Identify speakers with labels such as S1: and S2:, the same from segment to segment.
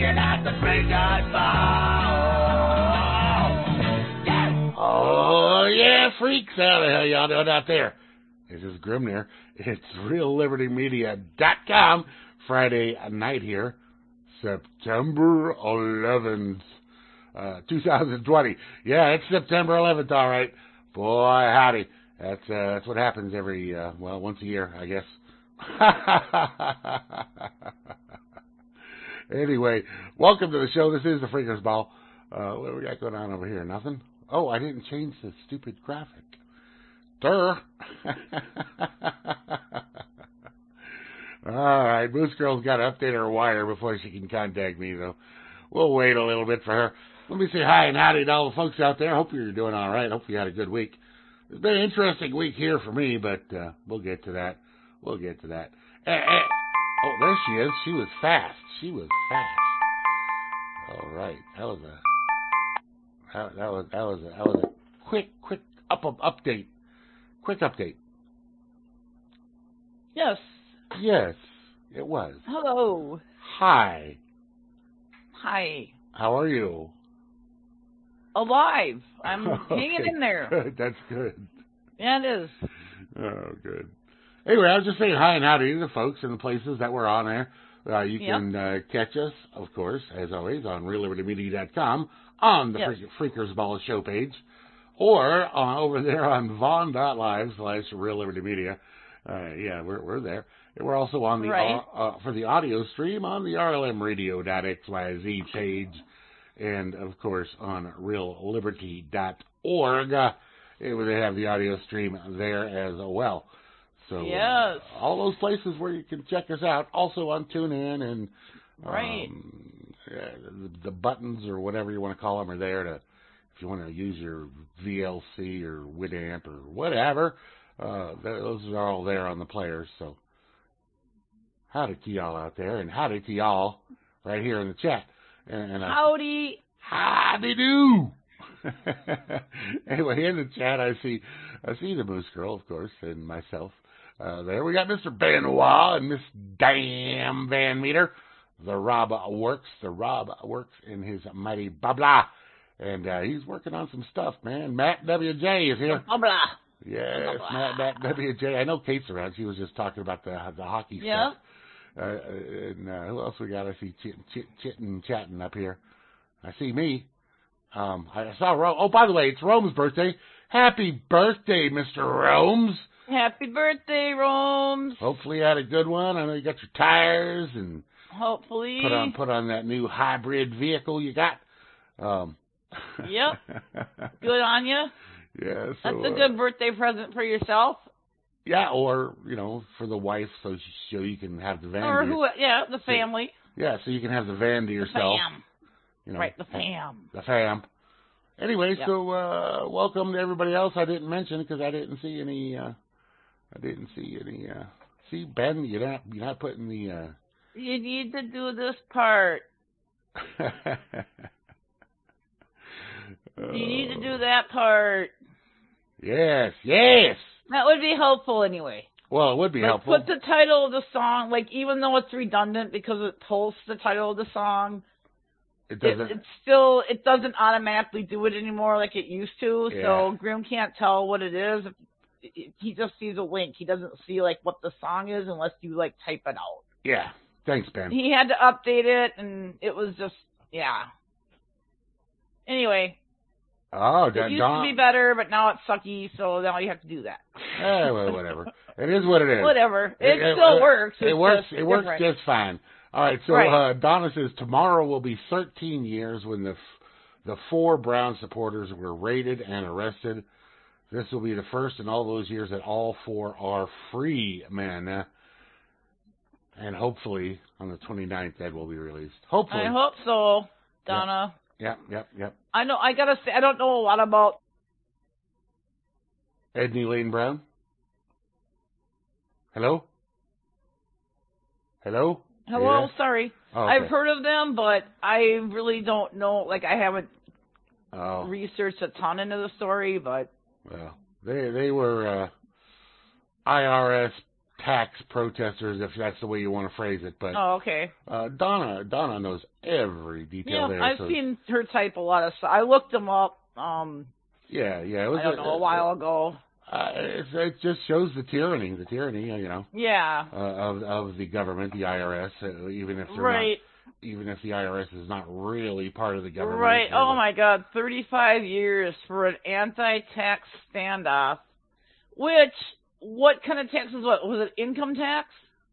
S1: checking out the Freakers Ball. Yeah. Oh, yeah, freaks. How the hell y'all doing out there? This is Grimnir. It's RealLibertyMedia.com. Friday night here, September 11th, 2020. Yeah, it's September 11th, all right. Boy, howdy. That's what happens every, once a year, I guess. Anyway, welcome to the show. This is the Freakers Ball. What do we got going on over here? Nothing? Oh, I didn't change the stupid graphic. Durr. All right, Moose Girl's got to update her wire before she can contact me, though. We'll wait a little bit for her. Let me say hi and howdy to all the folks out there. Hope you're doing all right. Hope you had a good week. It's been an interesting week here for me, but we'll get to that. Oh, there she is. She was fast. All right, that was a quick update. Quick update.
S2: Yes.
S1: Yes, it was.
S2: Hello.
S1: Hi.
S2: How
S1: are you?
S2: Alive. I'm
S1: Okay,
S2: hanging in there.
S1: Good. That's good.
S2: Yeah, it is.
S1: Oh, good. Anyway, I was just saying hi and howdy to the folks and the places that we're on there. You can catch us, of course, as always, on RealLibertyMedia.com on the Freakers Ball show page, or over there on Vaughn.live/RealLibertyMedia. We're there. And we're also on the for the audio stream on the RLMradio.xyz page, and of course on RealLiberty.org. They have the audio stream there as well. So all those places where you can check us out. Also on TuneIn and the buttons or whatever you want to call them are there to, if you want to use your VLC or Winamp or whatever. Those are all there on the players. So howdy to y'all out there, and howdy to y'all right here in the chat. And
S2: howdy
S1: do. Anyway, in the chat, I see the Moose Girl, of course, and myself. There we got Mr. Benoit and Miss Damn Van Meter. The Rob works in his mighty blah, and he's working on some stuff, man. Matt WJ is here.
S2: Blah.
S1: Yes, Matt WJ. I know Kate's around. She was just talking about the hockey stuff. And who else we got? I see chatting up here. I see me. I saw Rome. Oh, by the way, it's Rome's birthday. Happy birthday, Mr. Romes.
S2: Happy birthday, Romes.
S1: Hopefully you had a good one. I know you got your tires and
S2: hopefully
S1: put on that new hybrid vehicle you got.
S2: Yep. Good on you.
S1: Yeah. So,
S2: that's a good birthday present for yourself.
S1: Yeah, or, for the wife, so you can have the van.
S2: Or the family.
S1: Yeah, so you can have the van to yourself.
S2: The fam. The fam.
S1: The fam. Anyway, so welcome to everybody else I didn't mention because I didn't see any. See, Ben, you're not putting the.
S2: You need to do this part. You need to do that part.
S1: Yes.
S2: That would be helpful anyway.
S1: Well, it would be helpful.
S2: Put the title of the song, even though it's redundant because it posts the title of the song, it doesn't automatically do it anymore like it used to. Yeah. So Grim can't tell what it is. He just sees a link. He doesn't see what the song is unless you type it out.
S1: Yeah. Thanks, Ben.
S2: He had to update it, and it was just Anyway.
S1: Oh,
S2: it used to be better, but now it's sucky, so now you have to do that.
S1: Well, whatever. It is what it is.
S2: Whatever. It still works.
S1: It works just fine. All right, so Donna says tomorrow will be 13 years when the 4 Brown supporters were raided and arrested. This will be the first in all those years that all 4 are free men. And hopefully on the 29th, Ed will be released. Hopefully.
S2: I hope so, Donna.
S1: Yep.
S2: I know. I gotta say, I don't know a lot about
S1: Edney Lane Brown. Hello.
S2: Sorry.
S1: Oh, okay.
S2: I've heard of them, but I really don't know. I haven't researched a ton into the story, but
S1: well, they were IRS tax protesters, if that's the way you want to phrase it. But
S2: okay.
S1: Donna knows every detail there.
S2: I've seen her type a lot of stuff. I looked them up.
S1: Yeah. It was
S2: a while ago.
S1: It just shows the tyranny, you know.
S2: Yeah.
S1: Of the government, the IRS, even if they're not, even if the IRS is not really part of the government.
S2: Right. Oh my God, 35 years for an anti-tax standoff. What kind of tax was it? Income tax?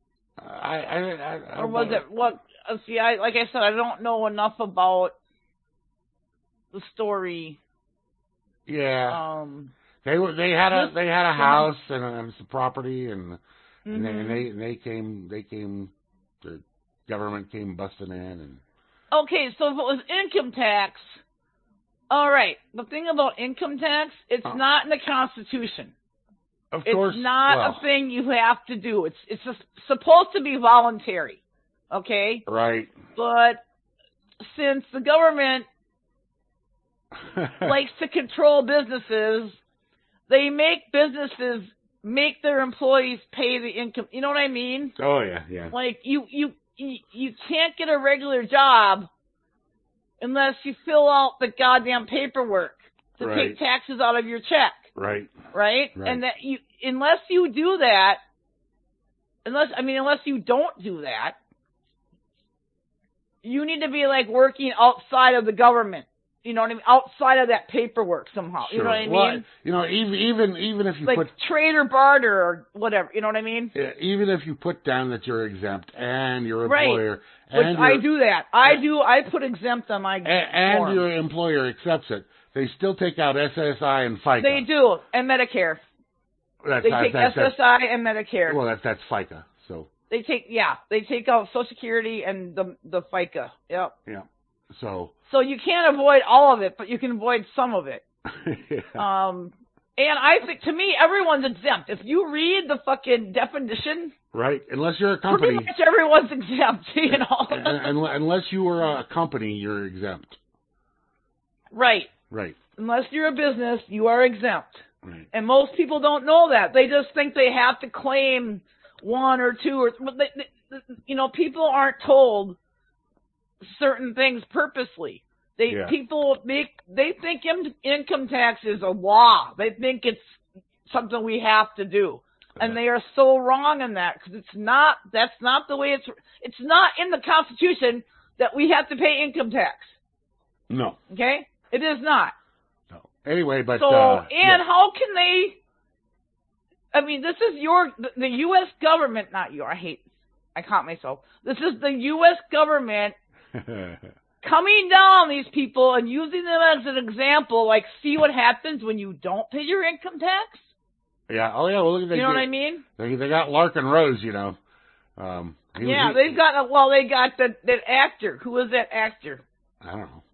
S1: Or
S2: was it what? See, like I said, I don't know enough about the story.
S1: Yeah. They had a house and some property and they came the government came busting in and.
S2: Okay, so if it was income tax, all right. The thing about income tax, it's not in the Constitution.
S1: Of course,
S2: it's not a thing you have to do. It's just supposed to be voluntary, okay?
S1: Right.
S2: But since the government likes to control businesses, they make businesses make their employees pay the income. You know what I mean?
S1: Oh yeah.
S2: Like you can't get a regular job unless you fill out the goddamn paperwork to take taxes out of your check. Right. And that unless you do that, unless you don't do that, you need to be like working outside of the government. You know what I mean? Outside of that paperwork somehow. Sure. You know what I mean?
S1: Well, you know, even if you
S2: like trade or barter or whatever. You know what I mean?
S1: Yeah, even if you put down that you're exempt and your employer,
S2: and I do that. I put exempt on my
S1: and
S2: form.
S1: Your employer accepts it. They still take out SSI and FICA.
S2: They do, and Medicare. They take SSI and Medicare.
S1: Well, that's FICA. So
S2: they take out Social Security and the FICA. Yep.
S1: Yeah. So
S2: you can't avoid all of it, but you can avoid some of it.
S1: Yeah.
S2: And I think, to me, everyone's exempt. If you read the fucking definition,
S1: right? Unless you're a company,
S2: pretty much everyone's exempt. You know,
S1: unless you are a company, you're exempt.
S2: Right. Unless you're a business, you are exempt.
S1: Right.
S2: And most people don't know that. They just think they have to claim one or two or you know, people aren't told certain things purposely. People think income tax is a law. They think it's something we have to do. And they are so wrong in that, because that's not the way it's not in the Constitution that we have to pay income tax.
S1: No.
S2: Okay? It is not.
S1: No. Anyway, but
S2: how can they? I mean, this is the U.S. government, not you. I caught myself. This is the U.S. government coming down on these people and using them as an example. Like, see what happens when you don't pay your income tax.
S1: Yeah. Oh, yeah. Well, look at
S2: you know what I mean?
S1: They got Larkin Rose. You know.
S2: They've got they got that actor. Who was that actor?
S1: I don't know.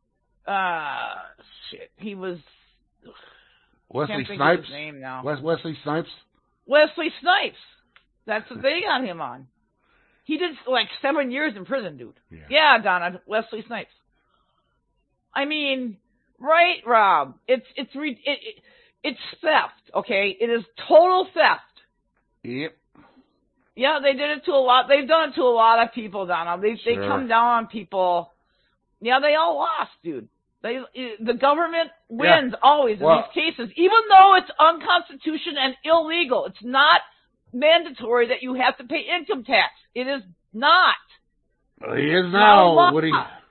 S2: Shit. He was
S1: Wesley Snipes.
S2: His name now.
S1: Wesley Snipes.
S2: Wesley Snipes. That's what they got him on. He did like 7 years in prison, dude. Yeah, Donna. Wesley Snipes. I mean, right, Rob? It's theft. Okay, it is total theft.
S1: Yep.
S2: Yeah, they did it to a lot. They've done it to a lot of people, Donna. They come down on people. Yeah, they all lost, dude. The government wins always in these cases, even though it's unconstitutional and illegal. It's not mandatory that you have to pay income tax. It is not.
S1: Well, he is now. Woody.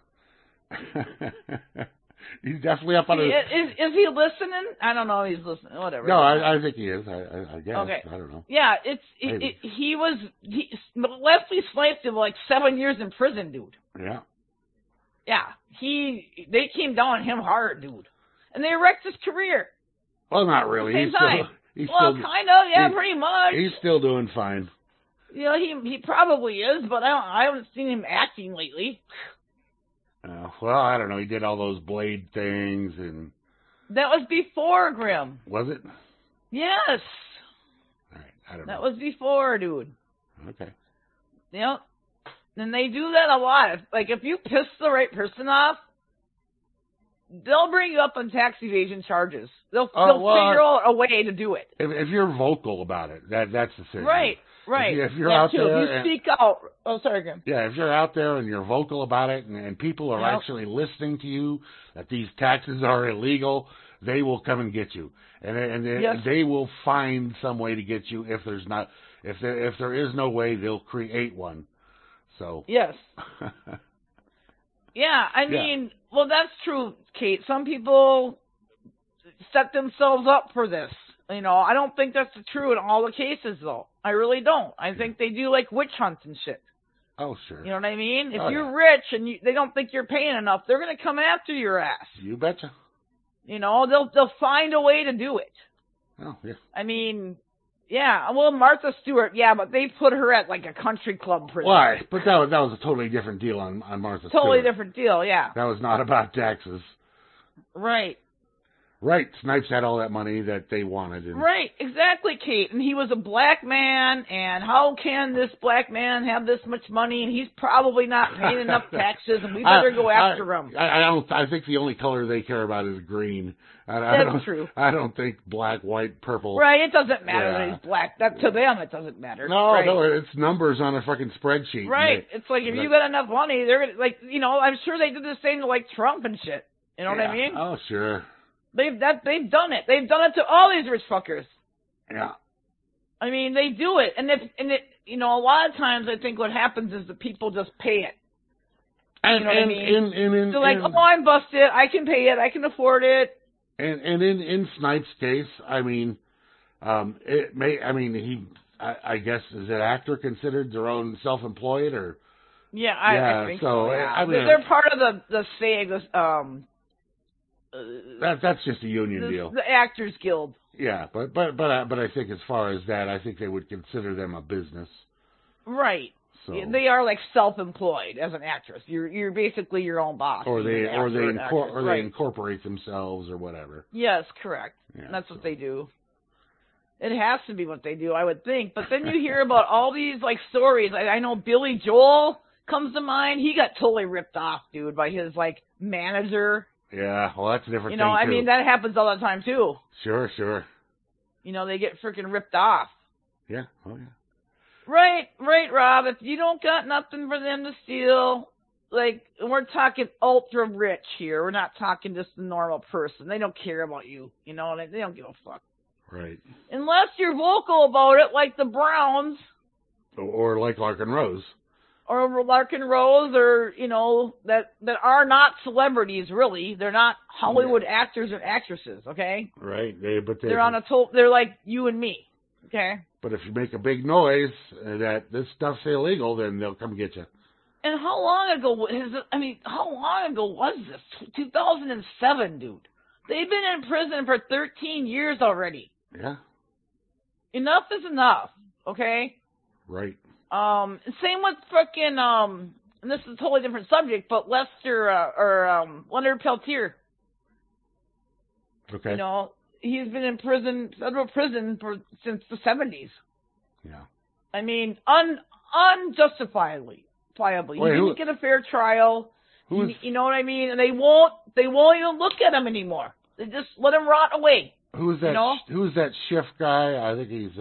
S1: He's definitely up on his.
S2: Is he listening? I don't know. He's listening. Whatever.
S1: No, I think he is. I guess.
S2: Okay.
S1: I don't know.
S2: Yeah, Wesley Snipes did like 7 years in prison, dude.
S1: Yeah.
S2: Yeah, they came down on him hard, dude, and they wrecked his career.
S1: Well, not really.
S2: He's kind of, yeah, pretty much.
S1: He's still doing fine.
S2: You know, he probably is, but I haven't seen him acting lately.
S1: Well, I don't know. He did all those Blade things, and
S2: that was before Grimm.
S1: Was it?
S2: Yes.
S1: All right, I don't know.
S2: That was before, dude.
S1: Okay.
S2: You know. And they do that a lot. Like, if you piss the right person off, they'll bring you up on tax evasion charges. They'll figure out a way to do it.
S1: If you're vocal about it, that's the thing.
S2: Right. Right.
S1: If you're out there,
S2: if you speak out. Oh, sorry, Graham.
S1: Yeah, if you're out there and you're vocal about it, and people are actually listening to you, that these taxes are illegal, they will come and get you, and they will find some way to get you. If there is no way, they'll create one. So
S2: yes. Yeah, I mean, well, that's true, Kate. Some people set themselves up for this. You know, I don't think that's true in all the cases, though. I really don't. I think they do, like, witch hunts and shit.
S1: Oh, sure.
S2: You know what I mean? If you're rich and they don't think you're paying enough, they're going to come after your ass.
S1: You betcha.
S2: You know, they'll find a way to do it.
S1: Oh, yeah.
S2: I mean, yeah. Well, Martha Stewart, but they put her at, like, a country club prison.
S1: Why? But that was a totally different deal on Martha Stewart.
S2: Totally different deal, yeah.
S1: That was not about taxes.
S2: Right.
S1: Right, Snipes had all that money that they wanted.
S2: Right, exactly, Kate. And he was a black man, and how can this black man have this much money? And he's probably not paying enough taxes, and we better go after him.
S1: I think the only color they care about is green.
S2: That's true.
S1: I don't think black, white, purple.
S2: Right, it doesn't matter that he's black. To them, it doesn't matter.
S1: No, it's numbers on a fucking spreadsheet.
S2: Right, it's like if you got enough money, they're gonna, like, you know, I'm sure they did the same to, like, Trump and shit. You know what I mean?
S1: Oh, sure.
S2: They've done it. They've done it to all these rich fuckers.
S1: Yeah.
S2: I mean, they do it, and you know, a lot of times I think what happens is the people just pay it. You know what I mean? They're like, oh, I'm busted. I can pay it. I can afford it.
S1: And in Snipes' case, I mean, it may. I mean, I guess, is an actor considered their own self-employed or?
S2: Yeah, I think so. Yeah.
S1: I mean,
S2: they're part of the SAG.
S1: That's just a union deal.
S2: The Actors Guild.
S1: Yeah, but I think as far as that, I think they would consider them a business.
S2: Right. So they are like self-employed as an actress. You're basically your own boss.
S1: Or they incorporate themselves or whatever.
S2: Yes, correct. Yeah, that's what they do. It has to be what they do, I would think. But then you hear about all these like stories. I know Billy Joel comes to mind. He got totally ripped off, dude, by his like manager.
S1: Yeah, well, that's a different thing,
S2: too. I mean, that happens all the time, too.
S1: Sure.
S2: You know, they get freaking ripped off.
S1: Yeah, oh, yeah.
S2: Right, Rob. If you don't got nothing for them to steal, like, we're talking ultra rich here. We're not talking just a normal person. They don't care about you, you know, they don't give a fuck.
S1: Right.
S2: Unless you're vocal about it, like the Browns.
S1: Or like Larkin Rose.
S2: Or Larkin Rose, or, you know, that are not celebrities, really. They're not Hollywood actors and actresses, okay?
S1: Right.
S2: They're on they're like you and me, okay?
S1: But if you make a big noise that this stuff's illegal, then they'll come get you.
S2: And how long ago was this? 2007, dude. They've been in prison for 13 years already.
S1: Yeah.
S2: Enough is enough, okay?
S1: Right.
S2: Same with frickin', and this is a totally different subject, but Leonard Peltier.
S1: Okay.
S2: You know, he's been in federal prison since the 70s.
S1: Yeah.
S2: I mean, unjustifiably. He didn't get a fair trial. You know what I mean? And they won't even look at him anymore. They just let him rot away.
S1: Who's that? You know? Who's that Schiff guy? I think he's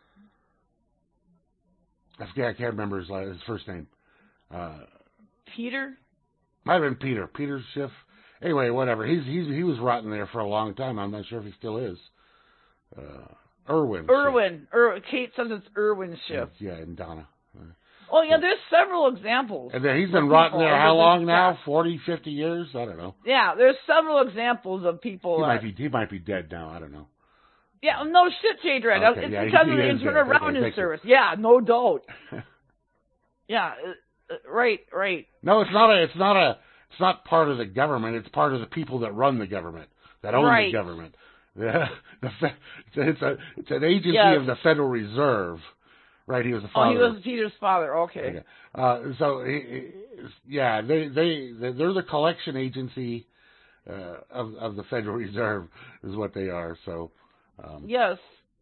S1: I can't remember his first name.
S2: Peter?
S1: Might have been Peter. Peter Schiff. Anyway, whatever. He was rotting there for a long time. I'm not sure if he still is. Irwin.
S2: Kate says it's Irwin Schiff.
S1: Yeah, and Donna.
S2: Oh, yeah, there's several examples.
S1: And then he's been rotting there how long now? 40, 50 years? I don't know.
S2: Yeah, there's several examples of people.
S1: He might be dead now. I don't know.
S2: Yeah, no shit, Jade Red. Okay, it's because of the Internal Revenue Service. Yeah, no doubt. Yeah, right.
S1: No, it's not part of the government. It's part of the people that run the government, that own the government. It's an agency of the Federal Reserve. Right, he was the father.
S2: Oh, he was Peter's father. Okay.
S1: So, they're the collection agency of the Federal Reserve, is what they are. So.
S2: Yes.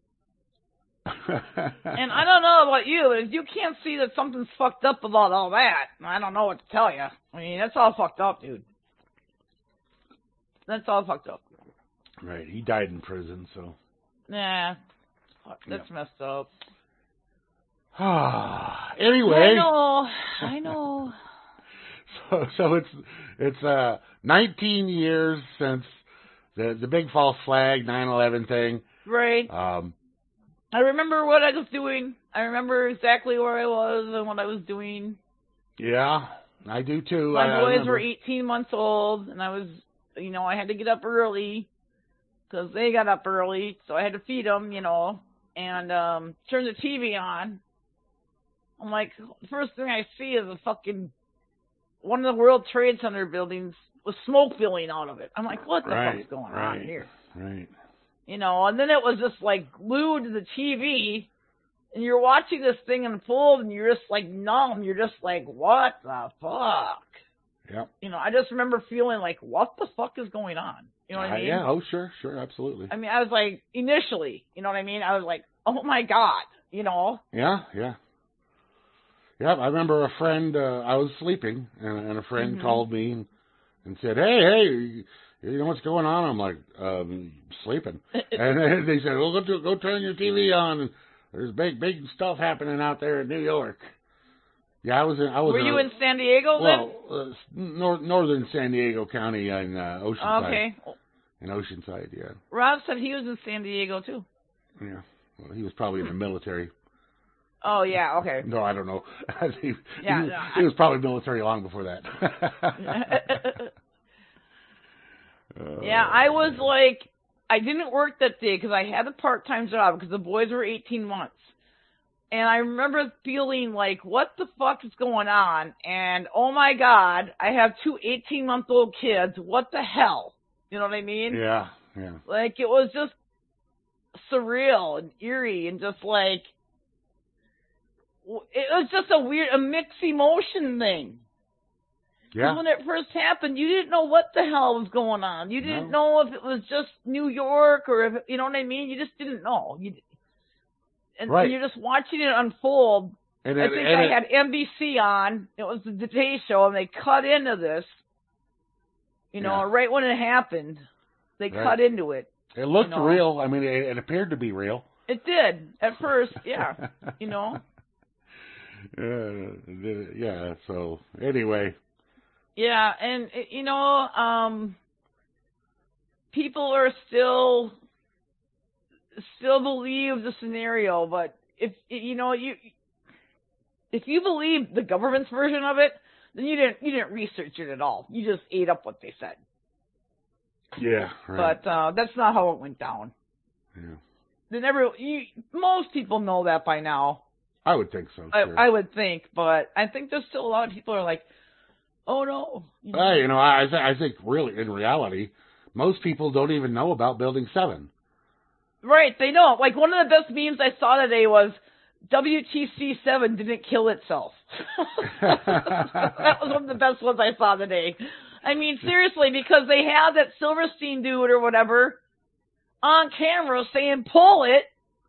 S2: And I don't know about you, but if you can't see that something's fucked up about all that, I don't know what to tell you. I mean, that's all fucked up, dude. That's all fucked up.
S1: Right. He died in prison, so.
S2: Nah. That's messed up.
S1: Anyway.
S2: I know.
S1: So it's 19 years since the big false flag 9/11 thing.
S2: Right. I remember what I was doing. I remember exactly where I was and what I was doing.
S1: Yeah, I do too.
S2: My boys were 18 months old, and I was, I had to get up early because they got up early, so I had to feed them, and turn the TV on. I'm like, the first thing I see is one of the World Trade Center buildings with smoke billowing out of it. I'm like, what the fuck's going on here?
S1: Right.
S2: And then it was just glued to the TV, and you're watching this thing unfold, and you're just numb. You're just like, what the fuck?
S1: Yep.
S2: I just remember feeling like, what the fuck is going on? You know what I mean?
S1: Yeah. Oh, sure, absolutely.
S2: I mean, I was like, initially, you know what I mean? I was like, oh my God,
S1: Yeah. Yeah, I remember a friend, I was sleeping, and a friend called me and said, hey, you know what's going on? I'm like, sleeping. And they said, well, go turn your TV on. There's big stuff happening out there in New York. Yeah, I was.
S2: Were you in San Diego then?
S1: Well, northern San Diego County in Oceanside.
S2: Okay.
S1: In Oceanside, yeah.
S2: Rob said he was in San Diego too.
S1: Yeah. Well, he was probably in the military.
S2: Oh, yeah, okay.
S1: No, I don't know. He was probably military long before that.
S2: Yeah, I was like, I didn't work that day because I had a part-time job because the boys were 18 months. And I remember feeling like, what the fuck is going on? And, oh my God, I have two 18-month-old kids. What the hell? You know what I mean?
S1: Yeah.
S2: Like, it was just surreal and eerie and just like, it was just a mixed emotion thing.
S1: Yeah.
S2: When it first happened, you didn't know what the hell was going on. You didn't know if it was just New York or if, you know what I mean? You just didn't know. And you're just watching it unfold. And I had NBC on. It was the Today Show, and they cut into this. Right when it happened, they cut into it.
S1: It looked real. I mean, it appeared to be real.
S2: It did at first, yeah.
S1: Yeah. So anyway.
S2: Yeah, and people are still believe the scenario, but if you believe the government's version of it, then you didn't research it at all. You just ate up what they said.
S1: Yeah, right.
S2: But that's not how it went down.
S1: Yeah.
S2: Most people know that by now.
S1: I would think so. Sure.
S2: I would think, but I think there's still a lot of people who are like, oh no.
S1: I think really, in reality, most people don't even know about Building 7.
S2: Right, they don't. Like, one of the best memes I saw today was, WTC7 didn't kill itself. That was one of the best ones I saw today. I mean, seriously, because they had that Silverstein dude or whatever on camera saying, pull it.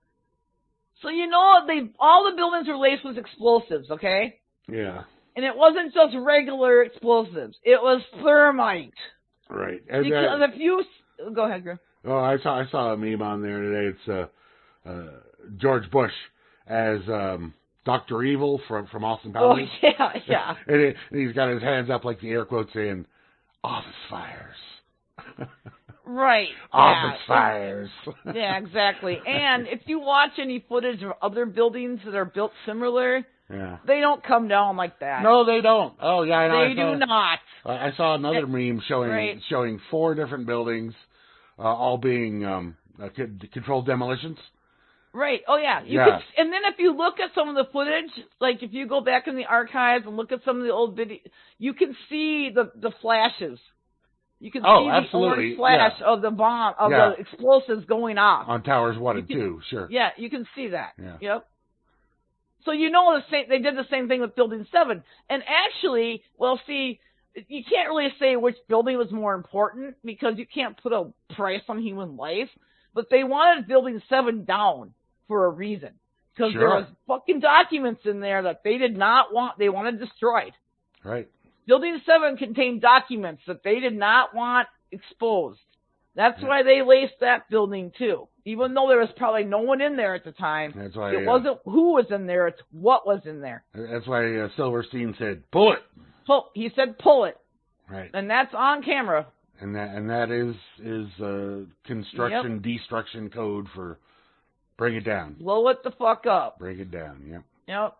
S2: So all the buildings were laced with explosives, okay?
S1: Yeah.
S2: And it wasn't just regular explosives. It was thermite.
S1: Right.
S2: And because if you... Go ahead, Grim.
S1: Oh, I saw a meme on there today. It's George Bush as Dr. Evil from Austin Powers.
S2: Oh, yeah.
S1: And he's got his hands up like the air quotes saying, office fires.
S2: Right.
S1: Office fires.
S2: Yeah, exactly. And if you watch any footage of other buildings that are built similar, they don't come down like that.
S1: No, they don't. Oh, yeah, I know.
S2: They do not.
S1: I saw another meme showing 4 different buildings, all being controlled demolitions.
S2: Right. Oh, yeah. And then if you look at some of the footage, like if you go back in the archives and look at some of the old videos, you can see the flashes. You can see the orange flash of the bomb, of the explosives going off.
S1: On towers 1 and 2, sure.
S2: Yeah, you can see that.
S1: Yeah.
S2: Yep. So they did the same thing with Building 7. And actually, you can't really say which building was more important because you can't put a price on human life. But they wanted Building 7 down for a reason. Because there was fucking documents in there that they did not want, they wanted destroyed.
S1: Right.
S2: Building 7 contained documents that they did not want exposed. That's why they laced that building too. Even though there was probably no one in there at the time.
S1: That's why
S2: it wasn't who was in there, it's what was in there.
S1: That's why Silverstein said, pull it.
S2: He said, pull it.
S1: Right.
S2: And that's on camera.
S1: And that is construction destruction code for bring it down.
S2: Blow it the fuck up.
S1: Bring it down, yep.
S2: Yep.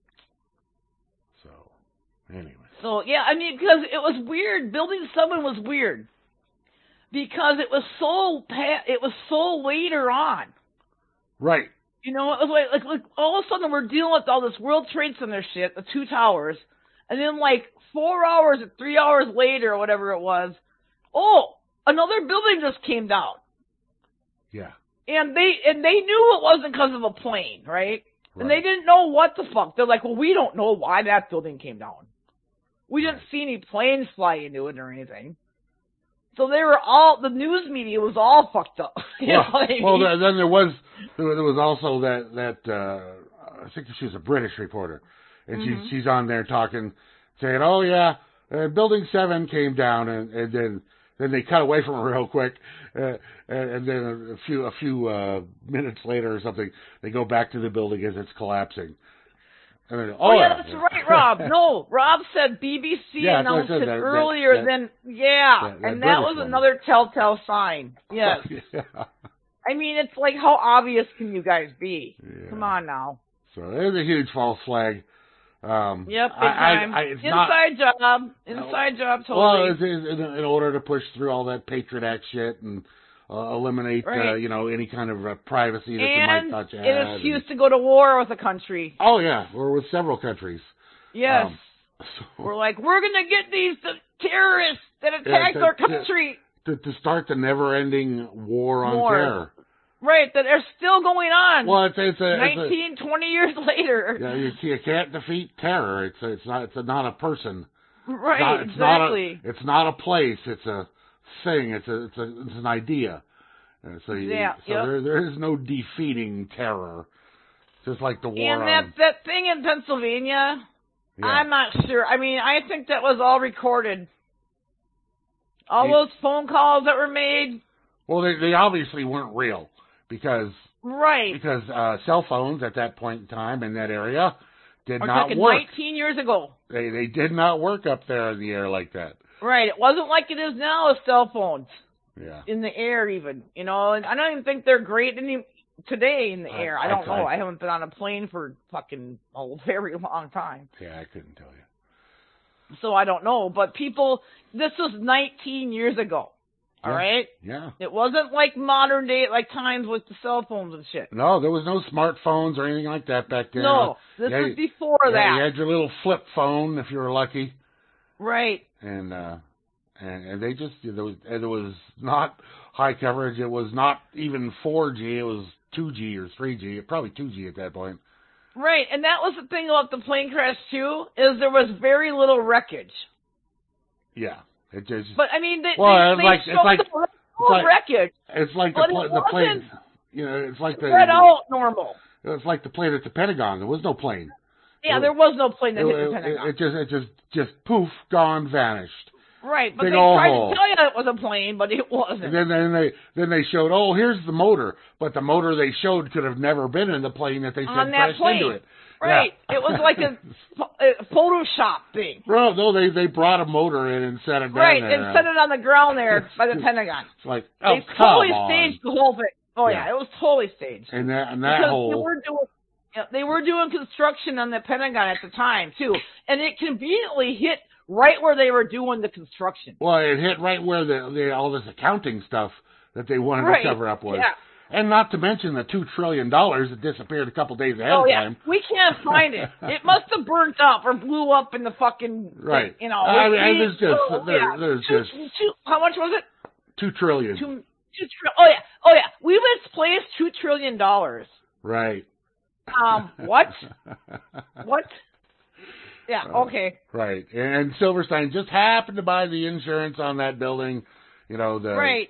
S1: So, anyway.
S2: So, yeah, I mean, because it was weird. Building 7 was weird. Because it was so later on.
S1: Right.
S2: You know, it was like all of a sudden we're dealing with all this World Trade Center shit, the 2 towers, and then like 4 hours or 3 hours later or whatever it was, another building just came down.
S1: Yeah.
S2: And they knew it wasn't because of a plane, right? And they didn't know what the fuck. They're like, well, we don't know why that building came down. We didn't see any planes fly into it or anything. So the news media was all fucked up.
S1: Well, then there was also that I think she was a British reporter, and she's on there talking, saying, oh yeah, Building 7 came down, and then they cut away from her real quick, and then a few minutes later or something, they go back to the building as it's collapsing. And then,
S2: that's right, Rob. No, Rob said BBC announced it earlier and that was another telltale sign. Yes. Yeah. I mean, it's like, how obvious can you guys be? Yeah. Come on now.
S1: So it was a huge false flag.
S2: Yep, big time. Inside job, totally.
S1: Well, it's in order to push through all that Patriot Act shit and eliminate, any kind of privacy that you might touch.
S2: And an excuse to go to war with a country.
S1: Oh, yeah, or with several countries.
S2: Yes. We're like, we're going to get these terrorists that attacked our country.
S1: To start the never-ending war on terror.
S2: Right, that are still going on.
S1: Well, it's
S2: 20 years later.
S1: Yeah, you can't defeat terror. It's not a person.
S2: Right, exactly.
S1: It's not a place. It's a thing. It's an idea. There is no defeating terror. Just like the war.
S2: And that thing in Pennsylvania, I'm not sure. I mean, I think that was all recorded. All those phone calls that were made.
S1: Well, they obviously weren't real because cell phones at that point in time in that area did not work.
S2: 19 years ago.
S1: They did not work up there in the air like that.
S2: Right. It wasn't like it is now with cell phones.
S1: Yeah.
S2: In the air even, and I don't even think they're great today in the air. I don't know. I haven't been on a plane for fucking a very long time.
S1: Yeah, I couldn't tell you.
S2: So I don't know, but this was 19 years ago. All right?
S1: Yeah.
S2: It wasn't like modern day, like times with the cell phones and shit.
S1: No, there was no smartphones or anything like that back then.
S2: No, this was before that.
S1: You had your little flip phone if you were lucky.
S2: Right.
S1: And they just, there was not high coverage. It was not even 4G. It was 2G or 3G, probably 2G at that point.
S2: Right, and that was the thing about the plane crash too, is there was very little wreckage.
S1: Yeah, it just.
S2: But I mean,
S1: it's like
S2: wreckage.
S1: It's like the plane. It's like the
S2: spread out normal.
S1: It's like the plane at the Pentagon. There was no plane.
S2: Yeah, there was no plane that hit the Pentagon.
S1: It just poof, gone, vanished.
S2: Right, but they tried to tell you it was a plane, but it wasn't.
S1: And then they showed, here's the motor, but the motor they showed could have never been in the plane that they said crashed into it.
S2: Right, it was like a Photoshop thing.
S1: Bro, no, they brought a motor in and set it down there.
S2: Right, and set it on the ground there by the Pentagon.
S1: It's like,
S2: they totally staged the whole thing. Oh yeah, it was totally staged.
S1: And that
S2: because
S1: whole.
S2: They were doing construction on the Pentagon at the time too, and it conveniently hit right where they were doing the construction.
S1: Well, it hit right where all this accounting stuff that they wanted to cover up was.
S2: Yeah.
S1: And not to mention the $2 trillion that disappeared a couple days ahead of time.
S2: We can't find it. It must have burnt up or blew up in the fucking
S1: right.
S2: Thing,
S1: there's just
S2: how much was it?
S1: $2 trillion.
S2: Oh yeah. We misplaced $2 trillion.
S1: Right.
S2: What? What? Yeah, okay.
S1: Right. And Silverstein just happened to buy the insurance on that building,
S2: Right.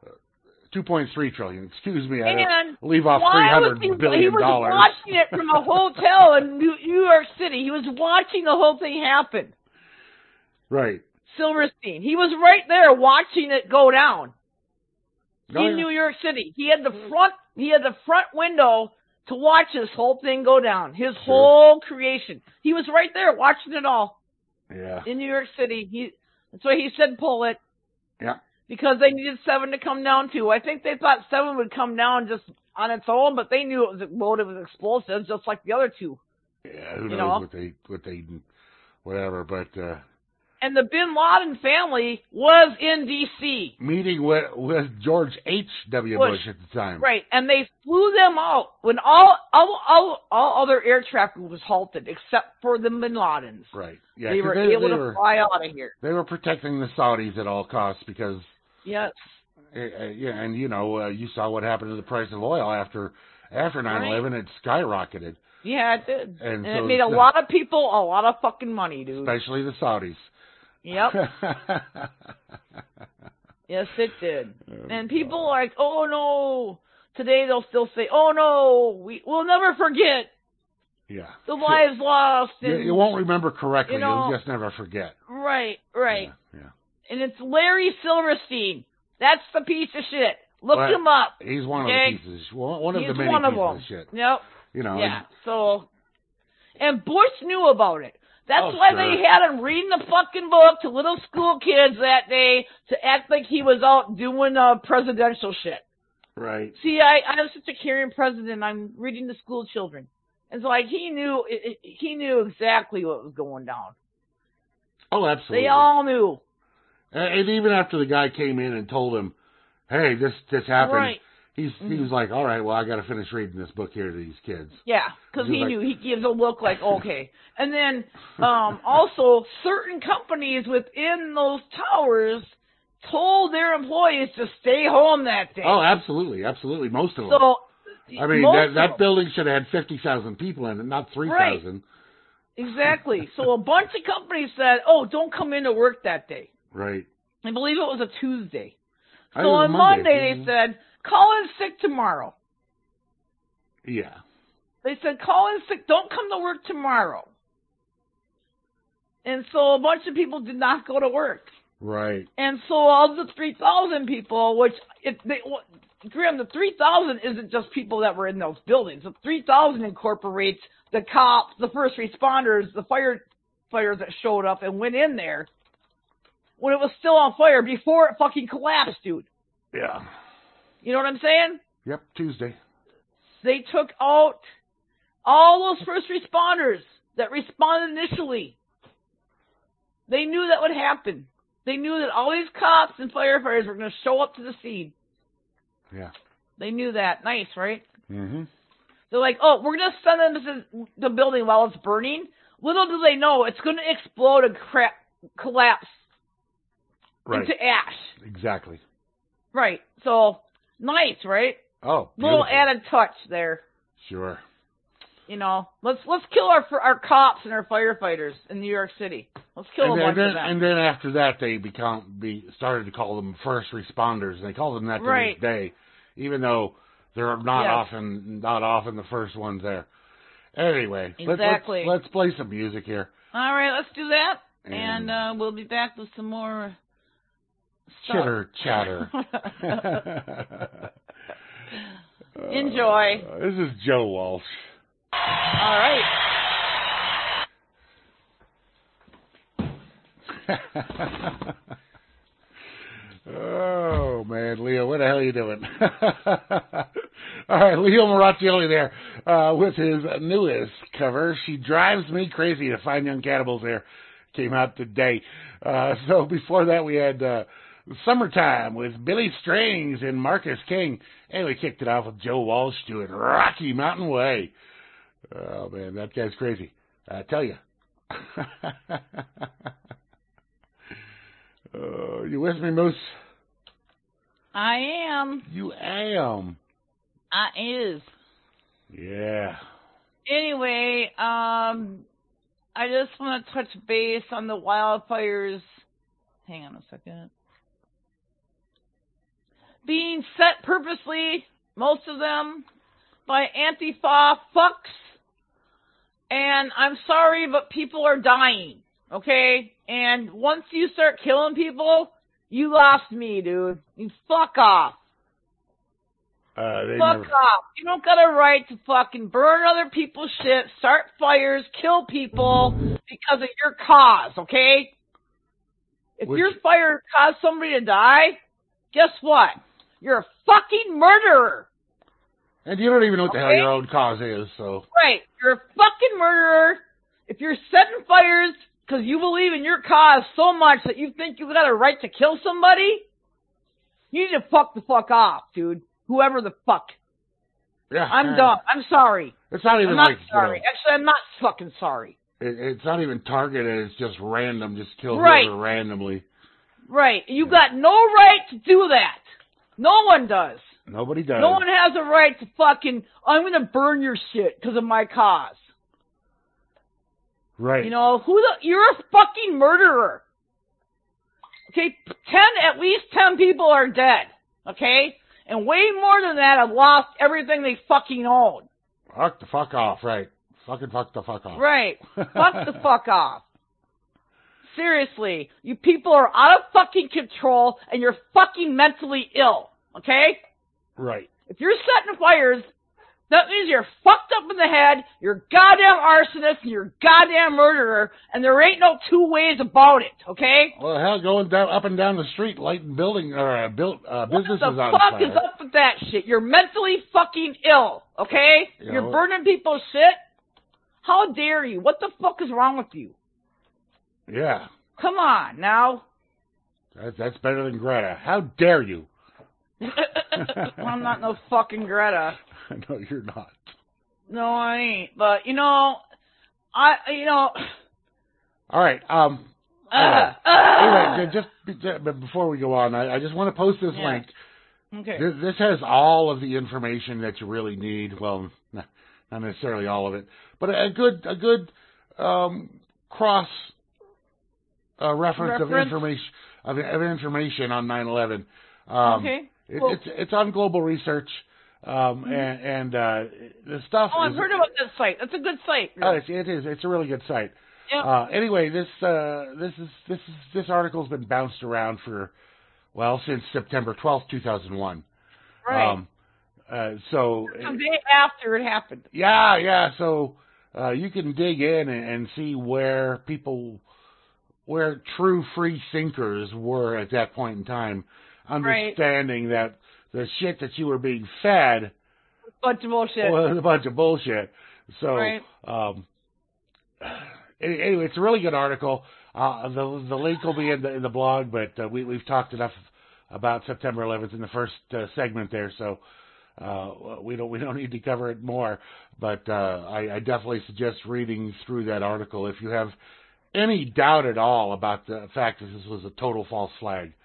S1: 2.3 trillion. Excuse me.
S2: And
S1: leave off $300 billion.
S2: He was watching it from a hotel in New York City. He was watching the whole thing happen.
S1: Right.
S2: Silverstein. He was right there watching it go down. in New York City. He had the front window to watch this whole thing go down. His whole creation. He was right there watching it all.
S1: Yeah.
S2: In New York City. That's why he said pull it.
S1: Yeah.
S2: Because they needed 7 to come down too. I think they thought 7 would come down just on its own, but they knew it was loaded with explosives, just like the other 2.
S1: Yeah, who knows what they whatever, but
S2: and the Bin Laden family was in D.C.
S1: meeting with George H.W. Bush at the time.
S2: Right, and they flew them out when all other air traffic was halted except for the Bin Ladens.
S1: Right. Yeah,
S2: they were able to fly out of here.
S1: They were protecting the Saudis at all costs because.
S2: Yes.
S1: Yeah, and you saw what happened to the price of oil after 9/11. It skyrocketed.
S2: Yeah, it did. And
S1: so
S2: it made a lot of people a lot of fucking money, dude.
S1: Especially the Saudis.
S2: Yep. Yes, it did. And people are like, oh, no. Today they'll still say, oh, no, we'll never forget.
S1: Yeah.
S2: The lives lost. And,
S1: you won't remember correctly. You'll just never forget.
S2: Right.
S1: Yeah.
S2: And it's Larry Silverstein. That's the piece of shit. Look him up.
S1: He's one of the pieces. One of the many pieces of shit.
S2: Yep.
S1: Yeah.
S2: And Bush knew about it. That's why they had him reading the fucking book to little school kids that day to act like he was out doing presidential shit.
S1: Right.
S2: See, I'm such a caring president. I'm reading to school children. And so, he knew exactly what was going down.
S1: Oh, absolutely.
S2: They all knew.
S1: And even after the guy came in and told him, hey, this happened,
S2: right.
S1: He was like, all right, well, I got to finish reading this book here to these kids.
S2: Yeah, because he knew. He gives a look like, okay. And then also, certain companies within those towers told their employees to stay home that day.
S1: Oh, absolutely. Absolutely. Most of them.
S2: So,
S1: I mean, that building should have had 50,000 people in it, not 3,000.
S2: Right. Exactly. So a bunch of companies said, oh, don't come into work that day.
S1: Right.
S2: I believe it was a Tuesday. So
S1: on
S2: Monday they said, call in sick tomorrow.
S1: Yeah.
S2: They said, call in sick, don't come to work tomorrow. And so a bunch of people did not go to work.
S1: Right.
S2: And so of the 3,000 people, Graham, the 3,000 isn't just people that were in those buildings. The 3,000 incorporates the cops, the first responders, the firefighters that showed up and went in there when it was still on fire before it fucking collapsed, dude.
S1: Yeah.
S2: You know what I'm saying?
S1: Yep, Tuesday.
S2: They took out all those first responders that responded initially. They knew that would happen. They knew that all these cops and firefighters were going to show up to the scene.
S1: Yeah.
S2: They knew that. Nice, right?
S1: Mm-hmm.
S2: They're like, oh, we're going to send them to the building while it's burning. Little do they know, it's going to explode and collapse into ash.
S1: Exactly.
S2: Right. So, nice, right?
S1: Oh, beautiful.
S2: Little added touch there.
S1: Sure.
S2: Let's kill our cops and our firefighters in New York City. Let's kill a bunch of them.
S1: And then after that, they started to call them first responders. And they call them that to this day, even though they're not often the first ones there. Anyway,
S2: exactly.
S1: Let's play some music here.
S2: All right, let's do that, and we'll be back with some more stuff.
S1: Chitter chatter.
S2: Enjoy.
S1: This is Joe Walsh.
S2: All right.
S1: Oh, man, Leo, what the hell are you doing? All right, Leo Moraccioli there with his newest cover, She Drives Me Crazy. The Fine Young Cannibals there came out today. So before that, we had Summertime with Billy Strings and Marcus King. And we kicked it off with Joe Walsh doing Rocky Mountain Way. Oh, man, that guy's crazy. I tell you. You with me, Moose?
S2: I am.
S1: You am.
S2: I is.
S1: Yeah.
S2: Anyway, I just want to touch base on the wildfires. Hang on a second. Being set purposely, most of them, by Antifa fucks. And I'm sorry, but people are dying, okay? And once you start killing people, you lost me, dude. You fuck off. Fuck off. You don't got a right to fucking burn other people's shit, start fires, kill people because of your cause, okay? If your fire caused somebody to die, guess what? You're a fucking murderer.
S1: And you don't even know what the hell your own cause is, so.
S2: Right. You're a fucking murderer. If you're setting fires because you believe in your cause so much that you think you got a right to kill somebody, you need to fuck the fuck off, dude. Whoever the fuck.
S1: Yeah.
S2: I'm done. I'm sorry.
S1: It's not even
S2: I'm not
S1: like,
S2: sorry. Actually, I'm not fucking sorry.
S1: It's not even targeted. It's just random. Just kill whoever randomly.
S2: Right. You got no right to do that. No one does.
S1: Nobody does.
S2: No one has a right to fucking, I'm going to burn your shit because of my cause.
S1: Right.
S2: You know, you're a fucking murderer. Okay, at least 10 people are dead. Okay? And way more than that have lost everything they fucking own.
S1: Fuck the fuck off, right. Fucking fuck the fuck off.
S2: Right. Fuck the fuck off. Seriously. You people are out of fucking control and you're fucking mentally ill. Okay?
S1: Right.
S2: If you're setting fires, that means you're fucked up in the head, you're a goddamn arsonist, and you're a goddamn murderer, and there ain't no two ways about it, okay?
S1: Well, hell, going down, up and down the street, lighting businesses on fire.
S2: What the fuck is up with that shit? You're mentally fucking ill, okay? You're burning people's shit? How dare you? What the fuck is wrong with you?
S1: Yeah.
S2: Come on, now.
S1: That's better than Greta. How dare you?
S2: I'm not no fucking Greta.
S1: No, you're not.
S2: No, I ain't. But All
S1: right. Anyway, just before we go on, I just want to post this link.
S2: Okay.
S1: This has all of the information that you really need. Well, not necessarily all of it, but a good cross reference of information on 9/11.
S2: Okay.
S1: It's on Global Research, and the stuff.
S2: Oh, I've heard about this site. That's a good site.
S1: Oh, it is. It's a really good site.
S2: Yep.
S1: Anyway, this article's been bounced around since September 12th, 2001.
S2: Right.
S1: So
S2: the day after it happened.
S1: Yeah. So you can dig in and see where true free thinkers were at that point in time. Understanding that the shit that you were being fed
S2: bunch of bullshit.
S1: Was a bunch of bullshit. So, anyway, it's a really good article. The link will be in the blog, but we've talked enough about September 11th in the first segment there, so we don't need to cover it more. But I definitely suggest reading through that article if you have any doubt at all about the fact that this was a total false flag.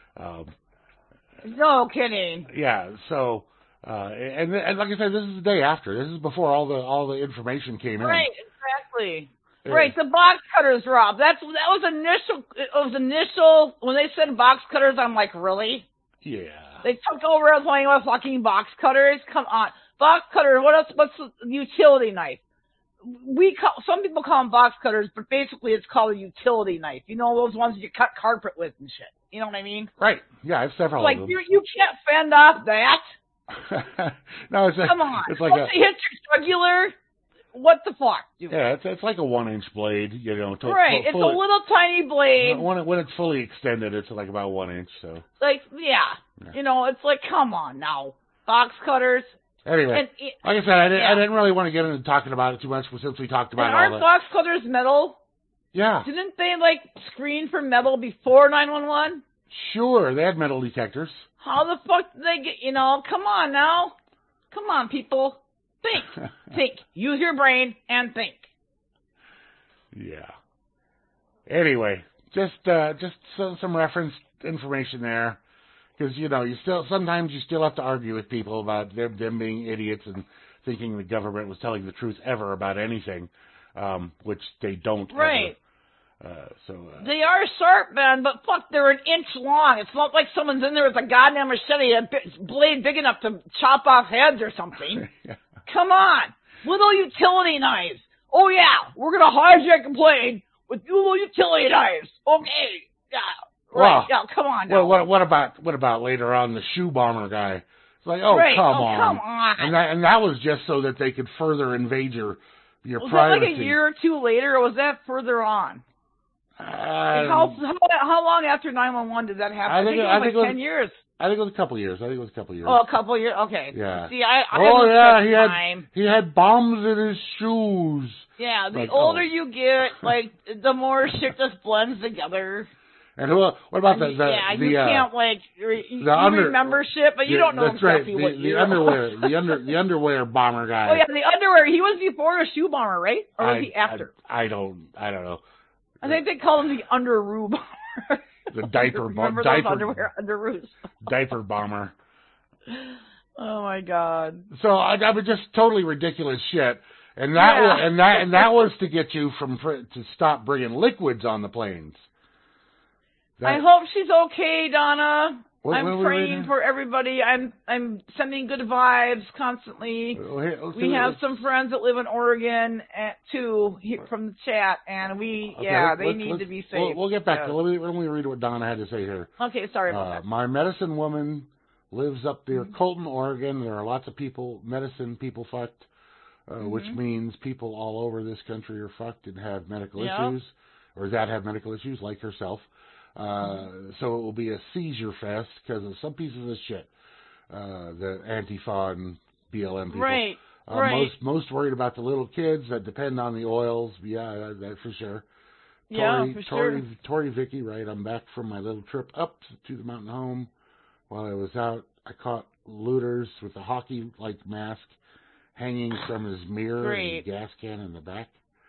S2: No kidding.
S1: Yeah. So, and like I said, this is the day after. This is before all the information came in.
S2: Right. Exactly. Right. The box cutters, Rob. That was initial. It was initial when they said box cutters. I'm like, really?
S1: Yeah.
S2: They took over as playing with fucking box cutters. Come on, box cutter. What else? What's the utility knife? Some people call them box cutters, but basically it's called a utility knife. You know, those ones you cut carpet with and shit. You know what I mean?
S1: Right. Yeah, I have several of them.
S2: You can't fend off that.
S1: No,
S2: come on.
S1: It's like
S2: once it hits your jugular, what the fuck, dude?
S1: Yeah, it's like a 1-inch blade, you know.
S2: Right. It's a little tiny blade.
S1: When it's fully extended, it's like about 1 inch. So.
S2: Yeah. You know, it's like, come on now, box cutters.
S1: Anyway, like I said, I didn't really want to get into talking about it too much, since we talked about all that.
S2: Aren't box cutters metal?
S1: Yeah.
S2: Didn't they, screen for metal before 911?
S1: Sure, they had metal detectors.
S2: How the fuck did they get, come on now. Come on, people. Think. Think. Use your brain and think.
S1: Yeah. Anyway, just some reference information there. Because, sometimes you still have to argue with people about them being idiots and thinking the government was telling the truth ever about anything, which they don't.
S2: Right.
S1: Ever.
S2: They are sharp, man, but fuck, they're 1 inch long. It's not like someone's in there with a goddamn machete, a blade big enough to chop off heads or something.
S1: Yeah.
S2: Come on. Little utility knives. Oh, yeah, we're going to hijack a plane with little utility knives. Okay. Yeah. Right.
S1: Well,
S2: yeah, come on now.
S1: Well, what about later on the shoe bomber guy? It's like, oh,
S2: right.
S1: come
S2: oh,
S1: on.
S2: Come on.
S1: And that was just so that they could further invade your
S2: was
S1: privacy.
S2: Was that like a year or two later, or was that further on? How long after 9/11 did that happen? I think it was 10 years.
S1: I think it was a couple of years.
S2: Oh, a couple of years. Okay.
S1: Yeah.
S2: See, he
S1: had bombs in his shoes.
S2: Yeah. The older you get, like, the more shit just blends together.
S1: And what about you
S2: can't remember shit, but you don't know exactly what you
S1: underwear, the underwear bomber guy.
S2: Oh yeah, the underwear. He was before the shoe bomber, right? Or was he after?
S1: I don't know.
S2: I think they call him the underroo bomber.
S1: The diaper bomber.
S2: Those underwear underoos.
S1: Diaper bomber.
S2: Oh my God.
S1: So I mean, just totally ridiculous shit, and that was to get you to stop bringing liquids on the planes.
S2: I hope she's okay, Donna. I'm praying for everybody. I'm sending good vibes constantly. We have some friends that live in Oregon too from the chat, and they need to be safe.
S1: We'll get back to it. Let me read what Donna had to say here.
S2: Okay, sorry about that.
S1: My medicine woman lives up near Colton, Oregon. There are lots of medicine people fucked, which means people all over this country are fucked and have medical issues, or that have medical issues, like herself. So it will be a seizure fest because of some pieces of shit. The Antifa and BLM people.
S2: Right.
S1: Most worried about the little kids that depend on the oils. Yeah, that for sure. Tori Vicky, right? I'm back from my little trip up to the mountain home. While I was out, I caught looters with a hockey-like mask hanging from his mirror and a gas can in the back.